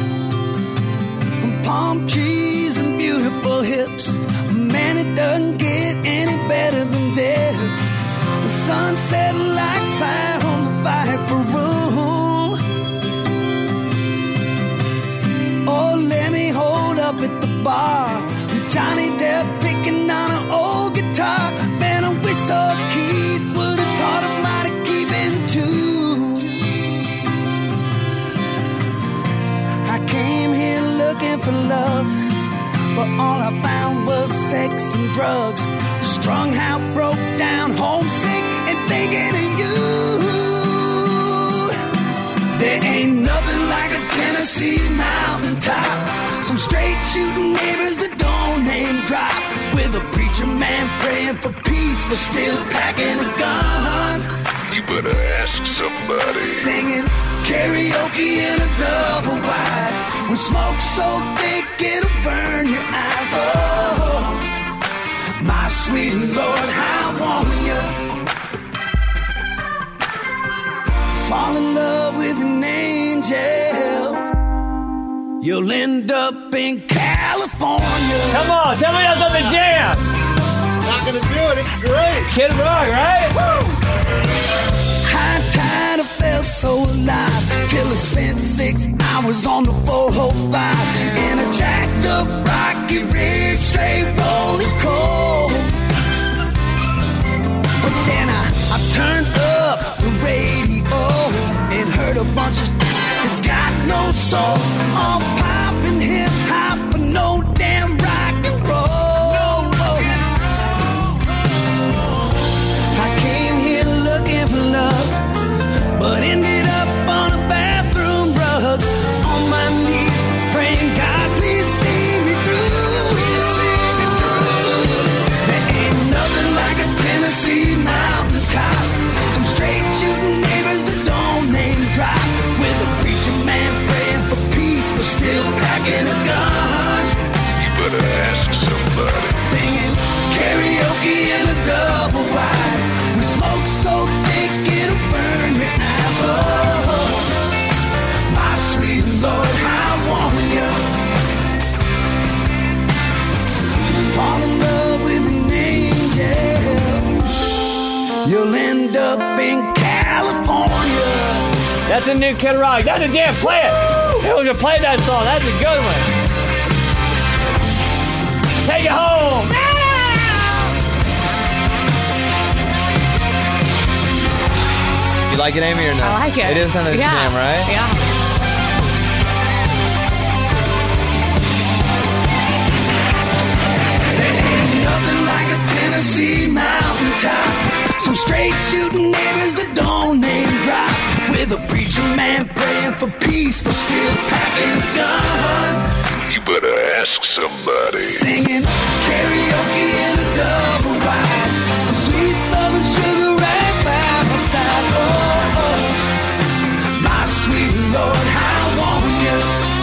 Palm trees and beautiful hips. Man, it doesn't get any better than this. The sunset like fire on the Viper Room. Oh, let me hold up at the bar. Johnny Depp picking on an old guitar. Man, I wish old Keith would have taught him how to keep in tune. I came here looking for love, but all I found was sex and drugs. Strung out, broke down, homesick, and thinking of you. There ain't nothing like a Tennessee mountaintop. Some straight shooting neighbors that don't name drop. With a preacher man praying for peace, but still packing a gun. You better ask somebody. Singing karaoke in a double wide. When smoke's so thick it'll burn your eyes. Oh, my sweet Lord, I want you. Fall in love with an angel. You'll end up in California. Come on, tell me that's not the jam. Not gonna do it. It's great. Kid Rock, right? Woo! High tide, I felt so alive till I spent six hours on the four oh five in a jacked up Rocky Ridge straight rolling cold. But then I, I turned up the radio and heard a bunch of it's got no soul, all pop and hip hop, but no damn rock and roll. I came here looking for love, but ended up on a bathroom rug, on my knees praying, God, please see me through. There ain't nothing like a Tennessee mountaintop, some straight shooting neighbors that don't name drop, with a preacher man praying for peace but still packing a gun. You better ask somebody. Singing karaoke in a double wide, we smoke so thick it'll burn your eyes. Oh, my sweet Lord, I want you. Fall in love with an angel, you'll end up in California. That's a new Kid Rock. That's a jam. Play it. Who should play that song? That's a good one. Take it home. You like it, Amy, or no? I like it. It is kind of a yeah. jam, right? Yeah. Nothing like a Tennessee mountaintop, some straight shooting neighbors that don't name drop, with a preacher man praying for peace but still packing a gun. You better ask somebody. Singing karaoke in a double wide, some sweet southern sugar right by my side. Oh, oh, my sweet Lord, I want you.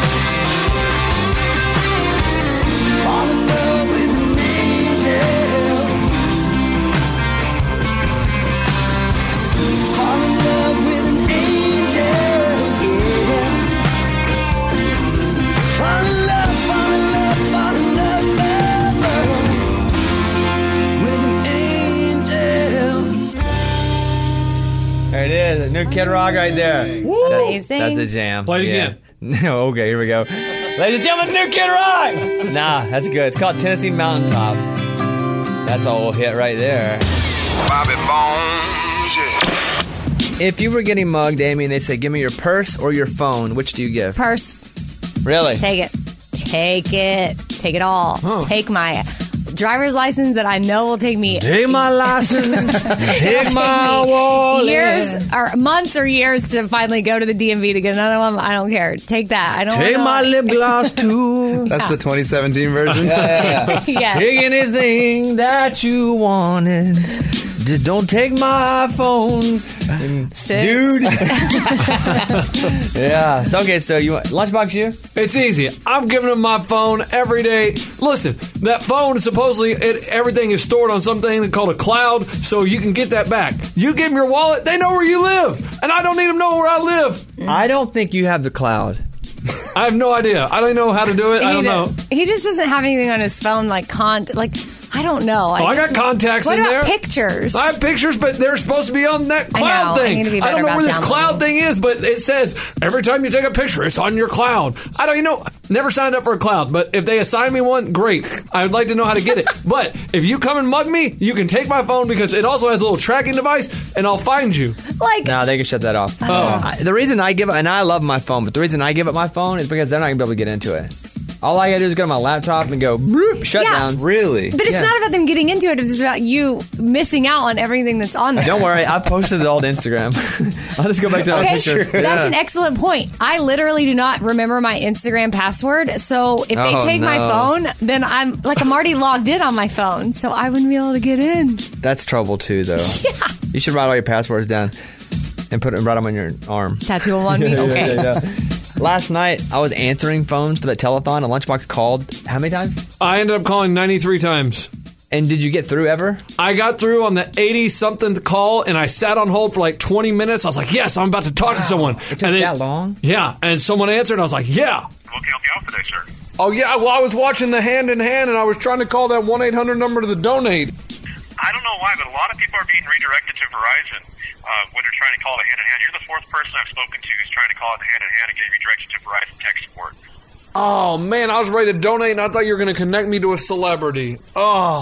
Fall in love with an angel, fall in love with an angel, yeah. Fall in love, fall in love, fall in love, love, love with an angel. There it is. A new Kid Rock right there. That's, Amazing. that's a jam. Play it Yeah. again. No, okay, here we go. Ladies and gentlemen, new Kid Rock. Nah, that's good. It's called Tennessee Mountaintop. That's a whole hit right there. Bobby Bones, yeah. If you were getting mugged, Amy, and they say, give me your purse or your phone, which do you give? Purse. Really? Take it. Take it. Take it all. Huh. Take my driver's license that I know will take me Take my license. Take It'll my take me wallet. years or months or years to finally go to the D M V to get another one. I don't care. Take that. I don't Take wanna- my lip gloss too. That's the twenty seventeen version. Yeah, yeah, yeah. Yes. Take anything that you wanted. Just don't take my phone. Six. Dude. Yeah. So, okay, so you want Lunchbox you? It's easy. I'm giving them my phone every day. Listen, that phone, supposedly, it, everything is stored on something called a cloud, so you can get that back. You give them your wallet, they know where you live. And I don't need them to know where I live. I don't think you have the cloud. I have no idea. I don't know how to do it. I He don't know. does- He just doesn't have anything on his phone like con like I don't know. Oh, I got just- contacts what in about there. Pictures. I have pictures, but they're supposed to be on that I cloud know. I thing. need to be I don't better know where about this cloud downloading. thing is, but it says every time you take a picture, it's on your cloud. I don't, you know, never signed up for a cloud, but if they assign me one, great. I would like to know how to get it. But if you come and mug me, you can take my phone because it also has a little tracking device, and I'll find you. Like, No, they can shut that off. Oh. I, the reason I give it, and I love my phone, but the reason I give it my phone is because they're not going to be able to get into it. All I gotta do is go to my laptop and go, bloop, shut Yeah. down. Really? but it's Yeah. not about them getting into it. It's about you missing out on everything that's on there. Don't worry, I posted it all to Instagram. I'll just go back to my Okay, picture. that's Yeah. an excellent point. I literally do not remember my Instagram password, so if they Oh, take my no. phone, then I'm like I'm already logged in on my phone, so I wouldn't be able to get in. That's trouble too, though. Yeah. You should write all your passwords down and put it write them on your arm. Tattoo them on me. Yeah, Okay. yeah, yeah. Last night, I was answering phones for that telethon, and Lunchbox called how many times? I ended up calling ninety-three times. And did you get through ever? I got through on the eighty-something call, and I sat on hold for like twenty minutes. I was like, yes, I'm about to talk to someone. It took and then, that long? Yeah, and someone answered, and I was like, yeah. What can I help you out today, sir? Oh, yeah, well, I was watching the Hand in Hand, and I was trying to call that one eight hundred number to the donate. I don't know why, but a lot of people are being redirected to Verizon uh, when they're trying to call the Hand in Hand. You're the fourth person I've spoken to who's trying to call it the Hand in Hand and getting redirected to Verizon tech support. Oh, man, I was ready to donate, and I thought you were going to connect me to a celebrity. Oh.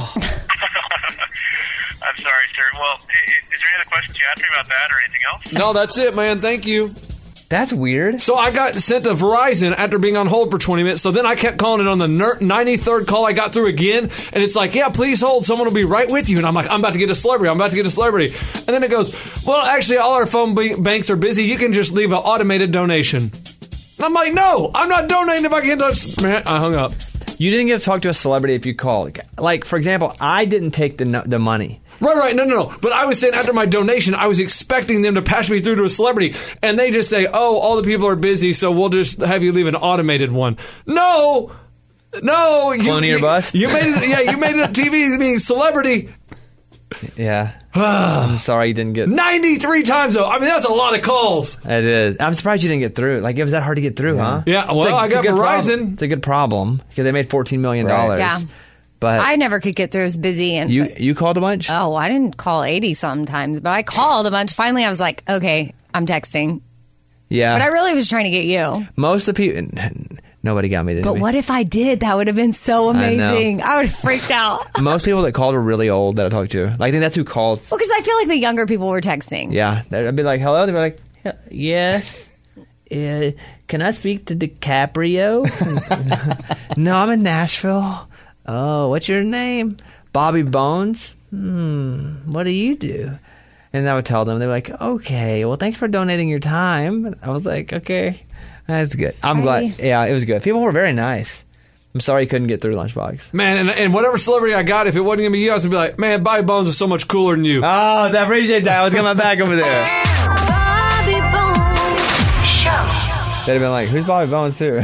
I'm sorry, sir. Well, is there any other questions you asked me about that or anything else? No, that's it, man. Thank you. That's weird. So I got sent to Verizon after being on hold for twenty minutes. So then I kept calling it on the ninety-third call. I got through again, and it's like, yeah, please hold. Someone will be right with you. And I'm like, I'm about to get a celebrity. I'm about to get a celebrity. And then it goes, well, actually, all our phone b- banks are busy. You can just leave an automated donation. And I'm like, no, I'm not donating if I can't touch. Man, I hung up. You didn't get to talk to a celebrity if you called. Like, for example, I didn't take the no- the money. Right, right, no, no, no. But I was saying after my donation, I was expecting them to pass me through to a celebrity, and they just say, oh, all the people are busy, so we'll just have you leave an automated one. No! No! You, Clone your bust? You made it, yeah, you made it T V being celebrity. Yeah. I'm sorry you didn't get... ninety-three times, though. I mean, that's a lot of calls. It is. I'm surprised you didn't get through. Like, it was that hard to get through, yeah. huh? Yeah, well, like, I got Verizon. Problem. It's a good problem, because they made fourteen million dollars. Right. Yeah. But I never could get through. It was busy. And you you called a bunch? Oh, I didn't call eighty sometimes, but I called a bunch. Finally, I was like, okay, I'm texting. Yeah. But I really was trying to get you. Most of the people... Nobody got me, did But we? what if I did? That would have been so amazing. I, I would have freaked out. Most people that called were really old that I talked to. Like, I think that's who calls. Well, because I feel like the younger people were texting. Yeah. I'd be like, hello? They'd be like, yes. Uh, can I speak to DiCaprio? No, I'm in Nashville. Oh, what's your name? Bobby Bones? Hmm, what do you do? And I would tell them, they were like, okay, well, thanks for donating your time. I was like, okay, that's good. I'm Hi. glad. Yeah, it was good. People were very nice. I'm sorry you couldn't get through Lunchbox. Man, and, and whatever celebrity I got, if it wasn't going to be you, I was going to be like, man, Bobby Bones is so much cooler than you. Oh, that appreciate that. I was got my back over there. Bobby Bones Show. They'd have been like, who's Bobby Bones, too?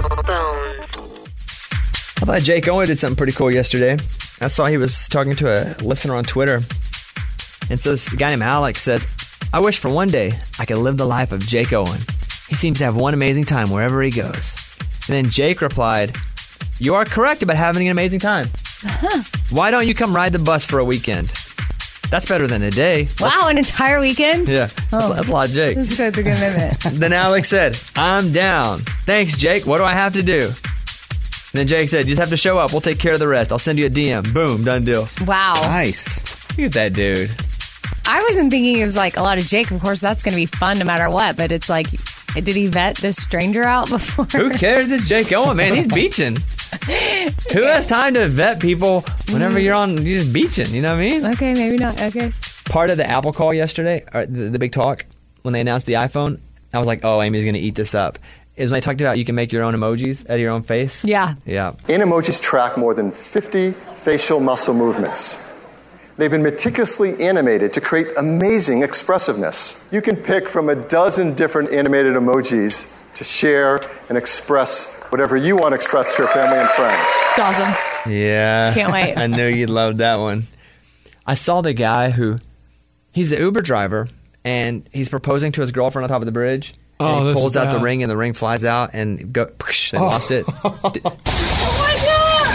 I thought Jake Owen did something pretty cool yesterday. I saw he was talking to a listener on Twitter. And so this guy named Alex says, I wish for one day I could live the life of Jake Owen. He seems to have one amazing time wherever he goes. And then Jake replied, you are correct about having an amazing time. Why don't you come ride the bus for a weekend? That's better than a day. Wow, That's, an entire weekend? yeah, that's, Oh. that's a lot, Jake. This is a good commitment. Then Alex said, I'm down. Thanks, Jake. What do I have to do? And then Jake said, you just have to show up. We'll take care of the rest. I'll send you a D M. Boom, done deal. Wow. Nice. Look at that dude. I wasn't thinking it was like a lot of Jake. Of course, that's going to be fun no matter what. But it's like, did he vet this stranger out before? Who cares? It's Jake Owen, man. He's beaching. Who has time to vet people whenever you're on, you're just beaching? You know what I mean? Okay, maybe not. Okay. Part of the Apple call yesterday, or the, the big talk, when they announced the iPhone, I was like, oh, Amy's going to eat this up. Is when they talked about you can make your own emojis out of your own face. Yeah. Yeah. Animojis track more than fifty facial muscle movements. They've been meticulously animated to create amazing expressiveness. You can pick from a dozen different animated emojis to share and express whatever you want to express to your family and friends. It's awesome. Yeah. Can't wait. I knew you'd love that one. I saw the guy who, he's an Uber driver, and he's proposing to his girlfriend on top of the bridge. Oh, and he this pulls is out the bad. ring, and the ring flies out, and go, they Oh. lost it. Oh my god!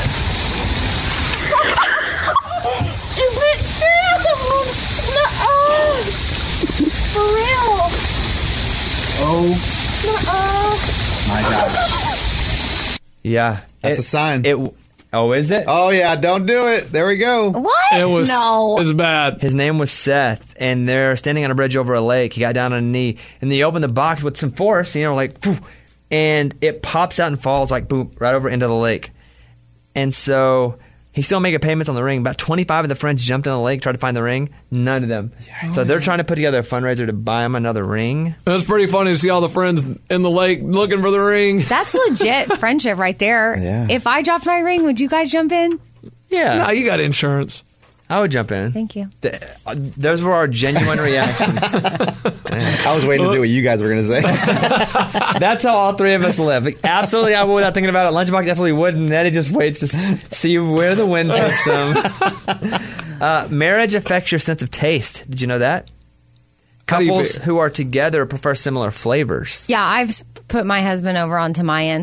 Is it true? No! For real? Oh No! my God. Yeah. That's It- a sign. It. Oh, is it? Oh, yeah. Don't do it. There we go. What? It was, No. it was bad. His name was Seth, and they're standing on a bridge over a lake. He got down on a knee, and they opened the box with some force, you know, like, phew, and it pops out and falls like boom right over into the lake. And so he's still making payments on the ring. About twenty-five of the friends jumped in the lake, tried to find the ring. None of them. So they're trying to put together a fundraiser to buy him another ring. It was pretty funny to see all the friends in the lake looking for the ring. That's legit friendship right there. Yeah. If I dropped my ring, would you guys jump in? Yeah, Nah, you got insurance. I would jump in. Thank you. Th- uh, those were our genuine reactions. I was waiting to see what you guys were going to say. That's how all three of us live. Like, absolutely, I would without thinking about it. Lunchbox definitely wouldn't. Eddie just waits to s- see where the wind takes him. Uh, marriage affects your sense of taste. Did you know that? How do you Couples feel? who are together prefer similar flavors. Yeah, I've s- put my husband over onto my end.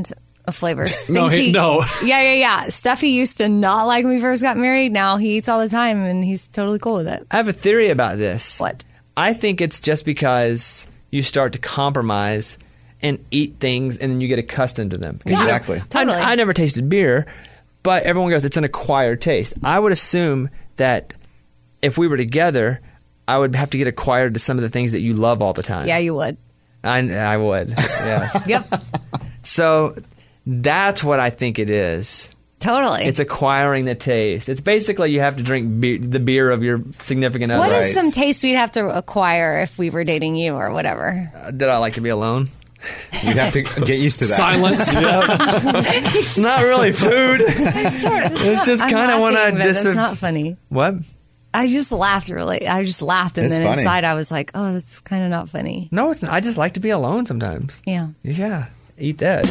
of flavors. No, Things he- no. Yeah, yeah, yeah. Stuff he used to not like when we first got married. Now he eats all the time, and he's totally cool with it. I have a theory about this. What? I think it's just because you start to compromise and eat things, and then you get accustomed to them. Yeah, Exactly. totally. I, I never tasted beer, but everyone goes, it's an acquired taste. I would assume that if we were together, I would have to get acquired to some of the things that you love all the time. Yeah, you would. I, I would. Yes. Yep. So that's what I think it is. Totally. It's acquiring the taste. It's basically you have to drink beer, the beer of your significant other. What is some taste we'd have to acquire if we were dating you or whatever? Uh, did I like to be alone? You'd have to get used to that. Silence. It's not really food. It's, sort of, it's, It's not- just I'm kinda when laughing, I but dis- It's not funny. What? I just laughed really. I just laughed, and It's then funny. inside I was like, "Oh, that's kind of not funny." No, it's not. I just like to be alone sometimes. Yeah. Yeah. Eat that.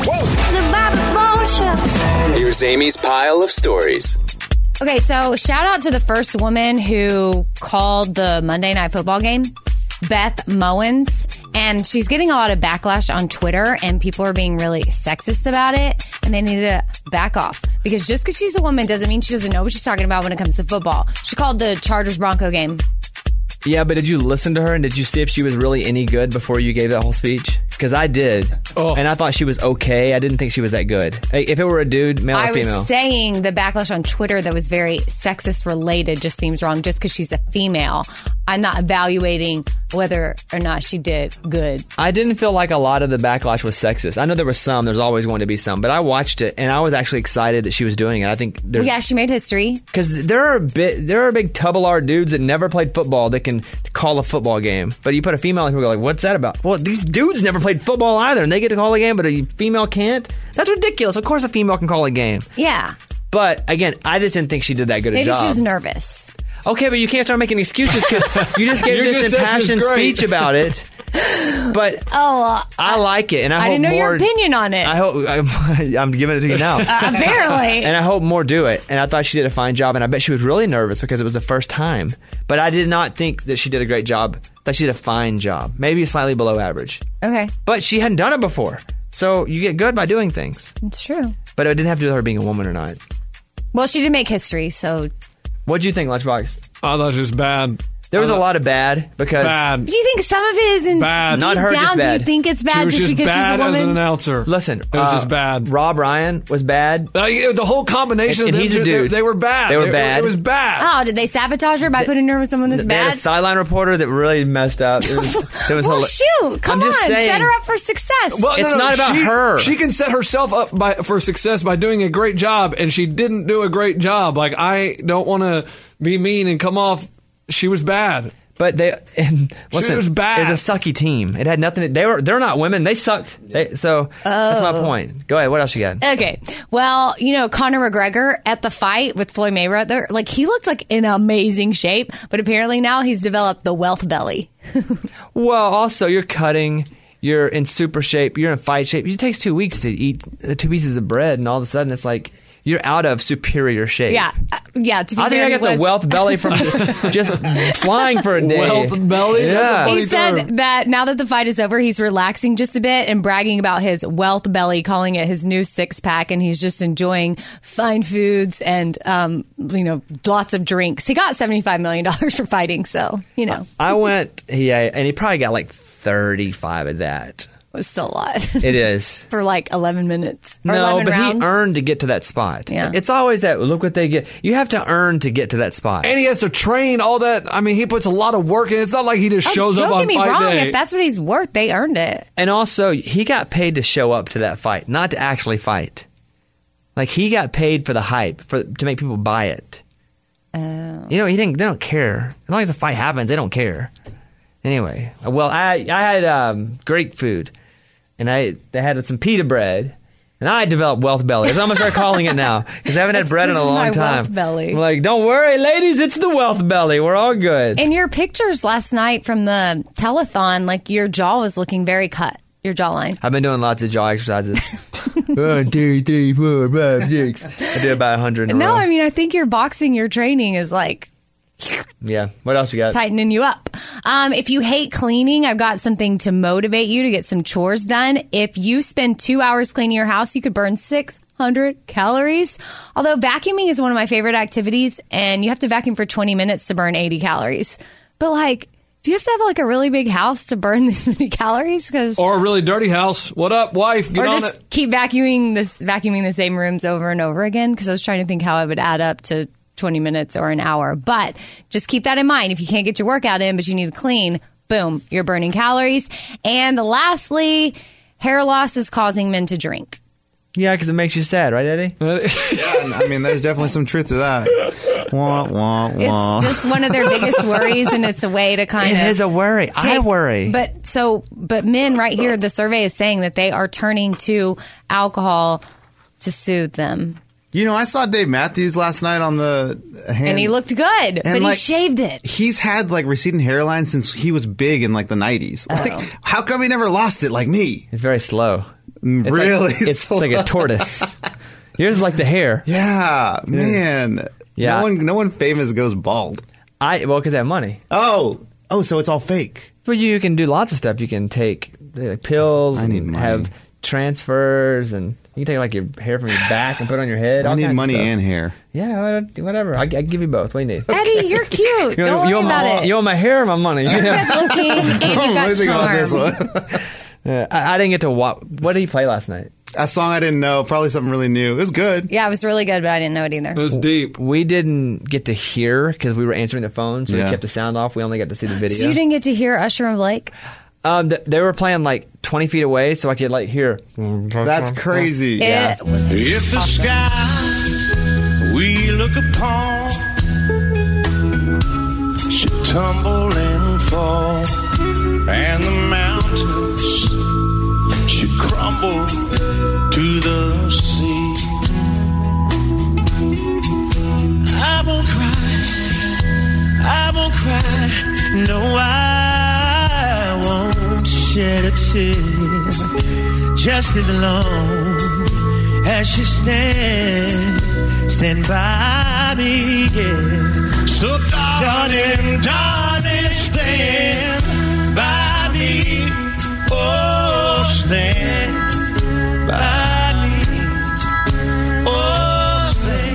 Here's Amy's pile of stories. Okay, so shout out to the first woman who called the Monday Night Football game, Beth Mowens. And she's getting a lot of backlash on Twitter, and people are being really sexist about it, and they need to back off. Because just because she's a woman doesn't mean she doesn't know what she's talking about when it comes to football. She called the Chargers-Bronco game. Yeah, but did you listen to her and did you see if she was really any good before you gave that whole speech? Because I did. Oh. And I thought she was okay. I didn't think she was that good. Hey, if it were a dude, male I or female. was saying the backlash on Twitter that was very sexist related just seems wrong just because she's a female. I'm not evaluating whether or not she did good. I didn't feel like a lot of the backlash was sexist. I know there was some. There's always going to be some. But I watched it, and I was actually excited that she was doing it. I think there's... Yeah, she made history. Because there are bit, there are big tubble-ard dudes that never played football that can call a football game. But you put a female and people go like, what's that about? Well, these dudes never played football either, and they get to call a game, but a female can't? That's ridiculous. Of course a female can call a game. Yeah. But, again, I just didn't think she did that good a Maybe job. she was nervous. Okay, but you can't start making excuses because you just gave You this just said she was impassioned great. speech about it. But Oh, uh, I like it, and I, I hope didn't know more. your opinion on it. I hope I'm, I'm giving it to you now. Uh, apparently. And I hope more do it. And I thought she did a fine job, and I bet she was really nervous because it was the first time. But I did not think that she did a great job. I thought she did a fine job, maybe slightly below average. Okay. But she hadn't done it before, so you get good by doing things. It's true. But it didn't have to do with her being a woman or not. Well, she did make history, so... What'd you think, Lunchbox? I thought it was bad. There was a lot of bad because Bad. Do you think some of it is in Bad. deep Not her, down? just bad. Do you think it's She bad was just just because she's a bad as an woman? announcer. Listen, It was uh, just bad. Rob Ryan was bad. Uh, yeah, the whole combination And- of and them, he's a they- dude. They, were bad. They were It- bad. It was bad. Oh, did they sabotage her by putting her with someone that's They had bad? a sideline reporter that really messed up. It was, it was well, hila- shoot. Come I'm just on. saying, Set her up for success. Well, no, It's no, not about she, her. She can set herself up by, for success by doing a great job, and she didn't do a great job. Like, I don't want to be mean and come off. She was bad. But they and listen, was bad. It was a sucky team. It had nothing. To, they were they're not women. They sucked. They, so that's my Oh. point. Go ahead. What else you got? Okay. Well, you know, Conor McGregor at the fight with Floyd Mayweather, like he looked like in amazing shape, but apparently now he's developed the wealth belly. Well, also you're cutting. You're in super shape. You're in fight shape. It takes two weeks to eat uh, two pieces of bread, and all of a sudden it's like you're out of superior shape. Yeah. Uh, yeah. To be I think fair, I he got the was- wealth belly from just flying for a day. Wealth belly? Yeah. That's a He funny said term. that now that the fight is over, he's relaxing just a bit and bragging about his wealth belly, calling it his new six pack, and he's just enjoying fine foods and um, you know, lots of drinks. He got seventy-five million dollars for fighting, so you know, I went. Yeah, and he probably got like thirty-five of that. it was still a lot. It is. For like eleven minutes or No, eleven but rounds. he earned to get to that spot. Yeah. It's always that, look what they get. You have to earn to get to that spot. And he has to train all that. I mean, he puts a lot of work in. It's not like he just Oh, shows don't up on get me fight wrong. day. If that's what he's worth, they earned it. And also, he got paid to show up to that fight, not to actually fight. Like, he got paid for the hype, for to make people buy it. Oh. You know, he didn't, they don't care. As long as the fight happens, they don't care. Anyway, well, I I had um, great food. And I they had some pita bread. And I developed wealth belly. That's what I'm going to start calling it now. Because I haven't had It's- bread in this a is my long time. wealth belly. I'm like, don't worry, ladies, it's the wealth belly. We're all good. In your pictures last night from the telethon, like your jaw was looking very cut. Your jawline. I've been doing lots of jaw exercises. One, two, three, four, five, six. I did about a hundred in a No, row. I mean, I think your boxing, your training is like Yeah. What else you got? Tightening you up. Um, if you hate cleaning, I've got something to motivate you to get some chores done. If you spend two hours cleaning your house, you could burn six hundred calories. Although vacuuming is one of my favorite activities, and you have to vacuum for twenty minutes to burn eighty calories. But like, do you have to have like a really big house to burn this many calories? Because or a really dirty house. What up, wife? Get or on just it. keep vacuuming this, vacuuming the same rooms over and over again. Because I was trying to think how it would add up to twenty minutes or an hour. But just keep that in mind. If you can't get your workout in, but you need to clean, boom, you're burning calories. And lastly, hair loss is causing men to drink. Yeah, because it makes you sad, right, Eddie? Yeah, I mean, there's definitely some truth to that. Wah, wah, wah. It's just one of their biggest worries, and it's a way to kind It of... is a worry. take- I worry. But so, but men right here, the survey is saying that they are turning to alcohol to soothe them. You know, I saw Dave Matthews last night on the hand. And he looked good, And, but like, he shaved it. He's had like receding hairline since he was big in like the nineties. Like, how come he never lost it like me? It's very slow. It's really? Like, it's like a tortoise. Yours is like the hair. Yeah, man. Yeah. No one, no one famous goes bald. I well, because they have money. Oh, oh, so it's all fake. But you can do lots of stuff. You can take like, pills. I need and money. have transfers, and you can take like your hair from your back and put it on your head. I all need kinds of money stuff. and hair. Yeah, whatever. I, I give you both. What do you need? Eddie, you're cute. You Don't want, you worry want about my, it. You want my hair or my money? You're good looking, and you got Let me think about this charm. one. Yeah, I, I didn't get to watch. What did he play last night? A song I didn't know. Probably something really new. It was good. Yeah, it was really good, but I didn't know it either. It was deep. We didn't get to hear because we were answering the phone, so Yeah. we kept the sound off. We only got to see the video. So you didn't get to hear Usher and Blake? Um, th- they were playing like twenty feet away, so I could like hear. That's crazy. Yeah. If the sky we look upon should tumble and fall, and the mountains should crumble to the sea, I won't cry, I won't cry, no, I won't shed a tear, just as long as you stand, stand by me, yeah. So darling, darling, stand by me, oh, stand by me, oh,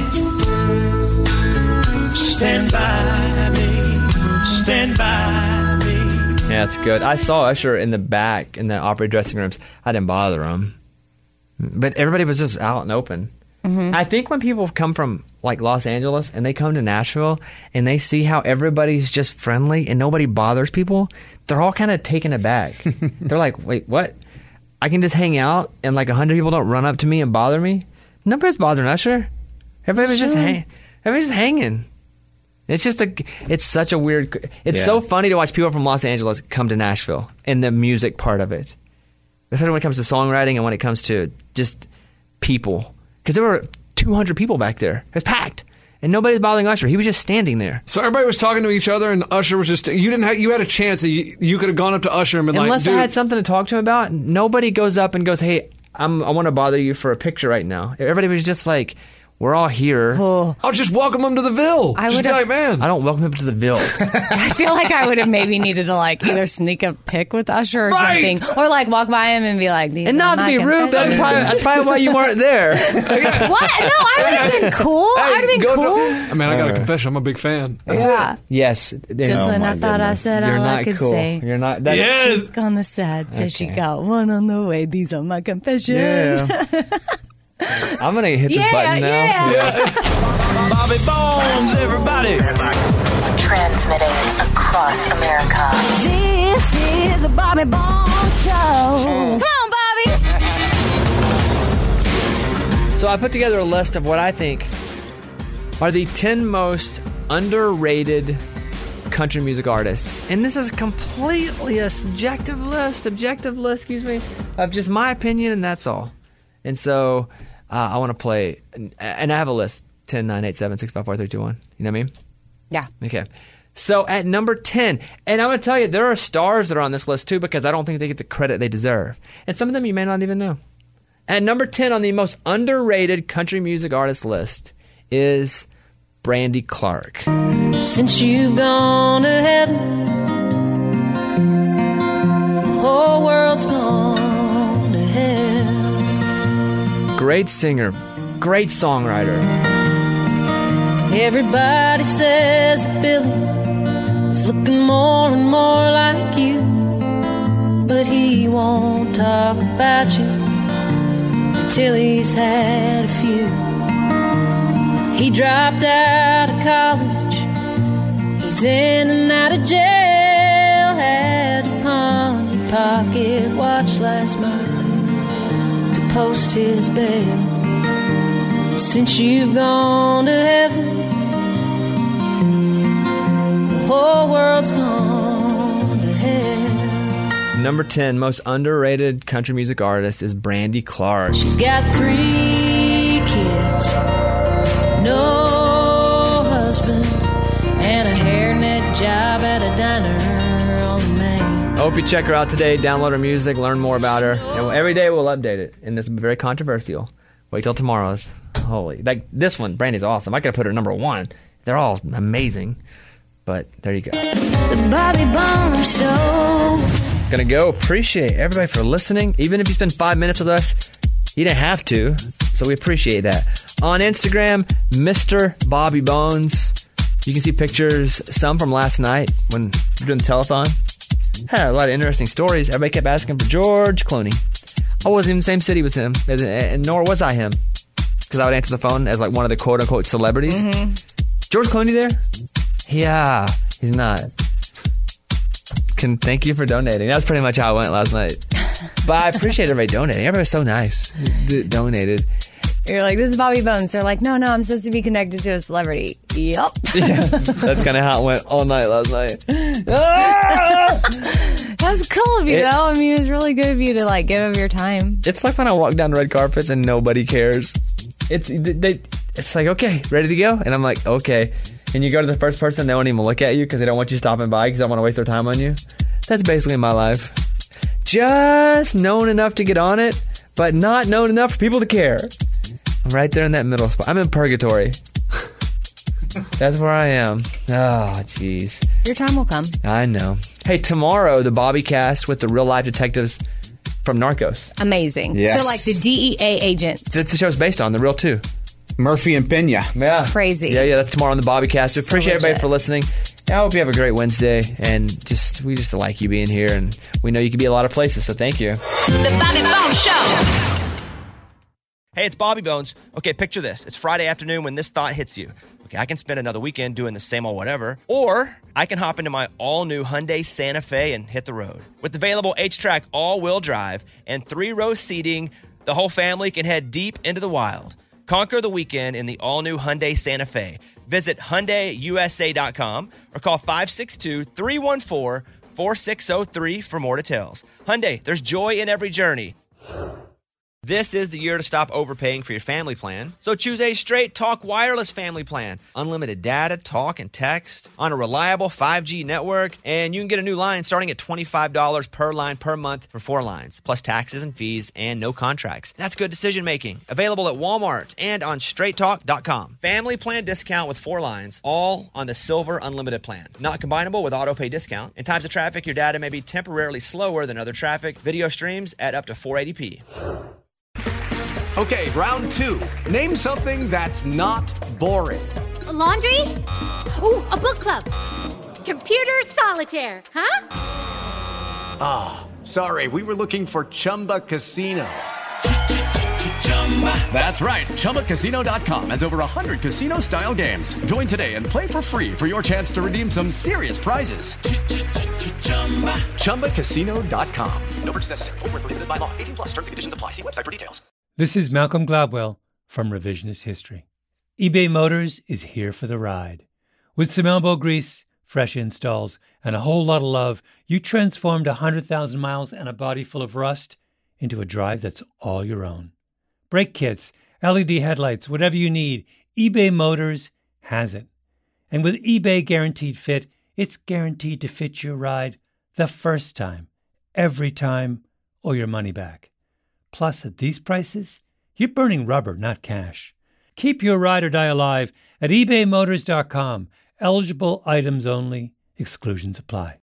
stand, stand by me, stand by me. Yeah, it's good. I saw Usher in the back in the opera dressing rooms. I didn't bother him, but everybody was just out and open. I think when people come from like Los Angeles and they come to Nashville and they see how everybody's just friendly and nobody bothers people, they're all kind of taken aback. They're like, wait, what? I can just hang out and like a hundred people don't run up to me and bother me? Nobody's bothering Usher. Everybody was just Sure. hang- everybody's just hanging. It's just a, it's such a weird, it's Yeah. so funny to watch people from Los Angeles come to Nashville and the music part of it. Especially when it comes to songwriting and when it comes to just people. Because there were two hundred people back there. It was packed. And nobody's bothering Usher. He was just standing there. So everybody was talking to each other, and Usher was just. You didn't. Have, you had a chance. That you, you could have gone up to Usher and been Unless like, I "Dude, had something to talk to him about, nobody goes up and goes, hey, I'm, I want to bother you for a picture right now. Everybody was just like, we're all here. Oh, I'll just welcome him to the Ville." I just be would've- like, "Man, I don't welcome him to the Ville. I feel like I would have maybe needed to like either sneak a pic with Usher or Right. something, or like walk by him and be like, "These And are not to my be rude, that's confessions." probably, that's probably why you weren't there. What? No, I would have been cool. I would have been go to- cool. I mean, I got a confession. I'm a big fan. That's yeah. Yes. Just Oh when my I thought I goodness. said You're all I not could cool. say. You're not. That, Yes. She's on the side, so she Okay. got one on the way. These are my confessions. Yeah. I'm going to hit this Yeah, button now. yeah. Bobby Bones, everybody. Transmitting across America. This is a Bobby Bones show. Come on, Bobby. So I put together a list of what I think are the ten most underrated country music artists. And this is completely a subjective list, objective list, excuse me, of just my opinion, and that's all. And so uh, I want to play, and I have a list, ten, nine, eight, seven, six, five, four, three, two, one. You know what I mean? Yeah. Okay. So at number ten, and I'm going to tell you, there are stars that are on this list too, because I don't think they get the credit they deserve. And some of them you may not even know. At number ten on the most underrated country music artist list is Brandy Clark. Since you've gone to heaven, the whole world's gone to hell. Great singer, great songwriter. Everybody says that Billy is looking more and more like you, but he won't talk about you until he's had a few. He dropped out of college, he's in and out of jail, had a pawn your pocket watch last month to post his bail. Since you've gone to heaven, the whole world's gone to hell. Number ten most underrated country music artist is Brandy Clark. She's got three kids, no husband, and a hairnet job at a diner on the Main. I hope you check her out today, download her music, learn more about her. And every day we'll update it, and this will be very controversial. Wait till tomorrow's. Holy, like this one, Brandy's awesome. I could have put her number one. They're all amazing. But there you go. The Bobby Bones Show. Gonna go. Appreciate everybody for listening. Even if you spend five minutes with us, you didn't have to. So we appreciate that. On Instagram, Mister Bobby Bones. You can see pictures, some from last night when we were doing the telethon. Had a lot of interesting stories. Everybody kept asking for George Clooney. I wasn't in the same city with him, and nor was I him. Because I would answer the phone as like one of the quote-unquote celebrities. Mm-hmm. George Clooney there? Yeah, he's not. Can thank you for donating. That's pretty much how I went last night. But I appreciate everybody donating. Everybody's so nice. D- donated. You're like, this is Bobby Bones. They're like, no, no, I'm supposed to be connected to a celebrity. Yep. Yeah, that's kind of how it went all night last night. That's cool of you, It- though. I mean, it's really good of you to like give up your time. It's like when I walk down the red carpets and nobody cares. It's they, it's like, okay, ready to go? And I'm like, okay. And you go to the first person, they won't even look at you because they don't want you stopping by because they don't want to waste their time on you. That's basically my life. Just known enough to get on it, but not known enough for people to care. I'm right there in that middle spot. I'm in purgatory. That's where I am. Oh, jeez. Your time will come. I know. Hey, tomorrow, the Bobby cast with the real life detectives from Narcos. Amazing. Yes. So, like the D E A agents. That's the show's based on, the real two. Murphy and Pena. Yeah. Crazy. Yeah, yeah, that's tomorrow on the Bobby cast. We So appreciate everybody legit. for listening. I hope you have a great Wednesday, and just we just like you being here, and we know you can be a lot of places, so thank you. The Bobby Bones Show. Hey, it's Bobby Bones. Okay, picture this. It's Friday afternoon when this thought hits you. Okay, I can spend another weekend doing the same old whatever, or I can hop into my all-new Hyundai Santa Fe and hit the road. With available H-Track all-wheel drive and three-row seating, the whole family can head deep into the wild. Conquer the weekend in the all-new Hyundai Santa Fe. Visit Hyundai U S A dot com or call five six two, three one four, four six zero three for more details. Hyundai, there's joy in every journey. This is the year to stop overpaying for your family plan. So choose a Straight Talk Wireless family plan. Unlimited data, talk, and text on a reliable five G network. And you can get a new line starting at twenty-five dollars per line per month for four lines, plus taxes and fees and no contracts. That's good decision making. Available at Walmart and on straight talk dot com. Family plan discount with four lines, all on the Silver Unlimited plan. Not combinable with auto pay discount. In times of traffic, your data may be temporarily slower than other traffic. Video streams at up to four eighty p. Okay, round two. Name something that's not boring. A laundry? Ooh, a book club. Computer solitaire, huh? Ah, oh, sorry, we were looking for Chumba Casino. That's right, Chumba Casino dot com has over one hundred casino-style games. Join today and play for free for your chance to redeem some serious prizes. Chumba Casino dot com. No purchase necessary. Void where prohibited by law. eighteen plus. Terms and conditions apply. See website for details. This is Malcolm Gladwell from Revisionist History. eBay Motors is here for the ride. With some elbow grease, fresh installs, and a whole lot of love, you transformed one hundred thousand miles and a body full of rust into a drive that's all your own. Brake kits, L E D headlights, whatever you need, eBay Motors has it. And with eBay Guaranteed Fit, it's guaranteed to fit your ride the first time, every time, or your money back. Plus, at these prices, you're burning rubber, not cash. Keep your ride or die alive at ebay motors dot com Eligible items only. Exclusions apply.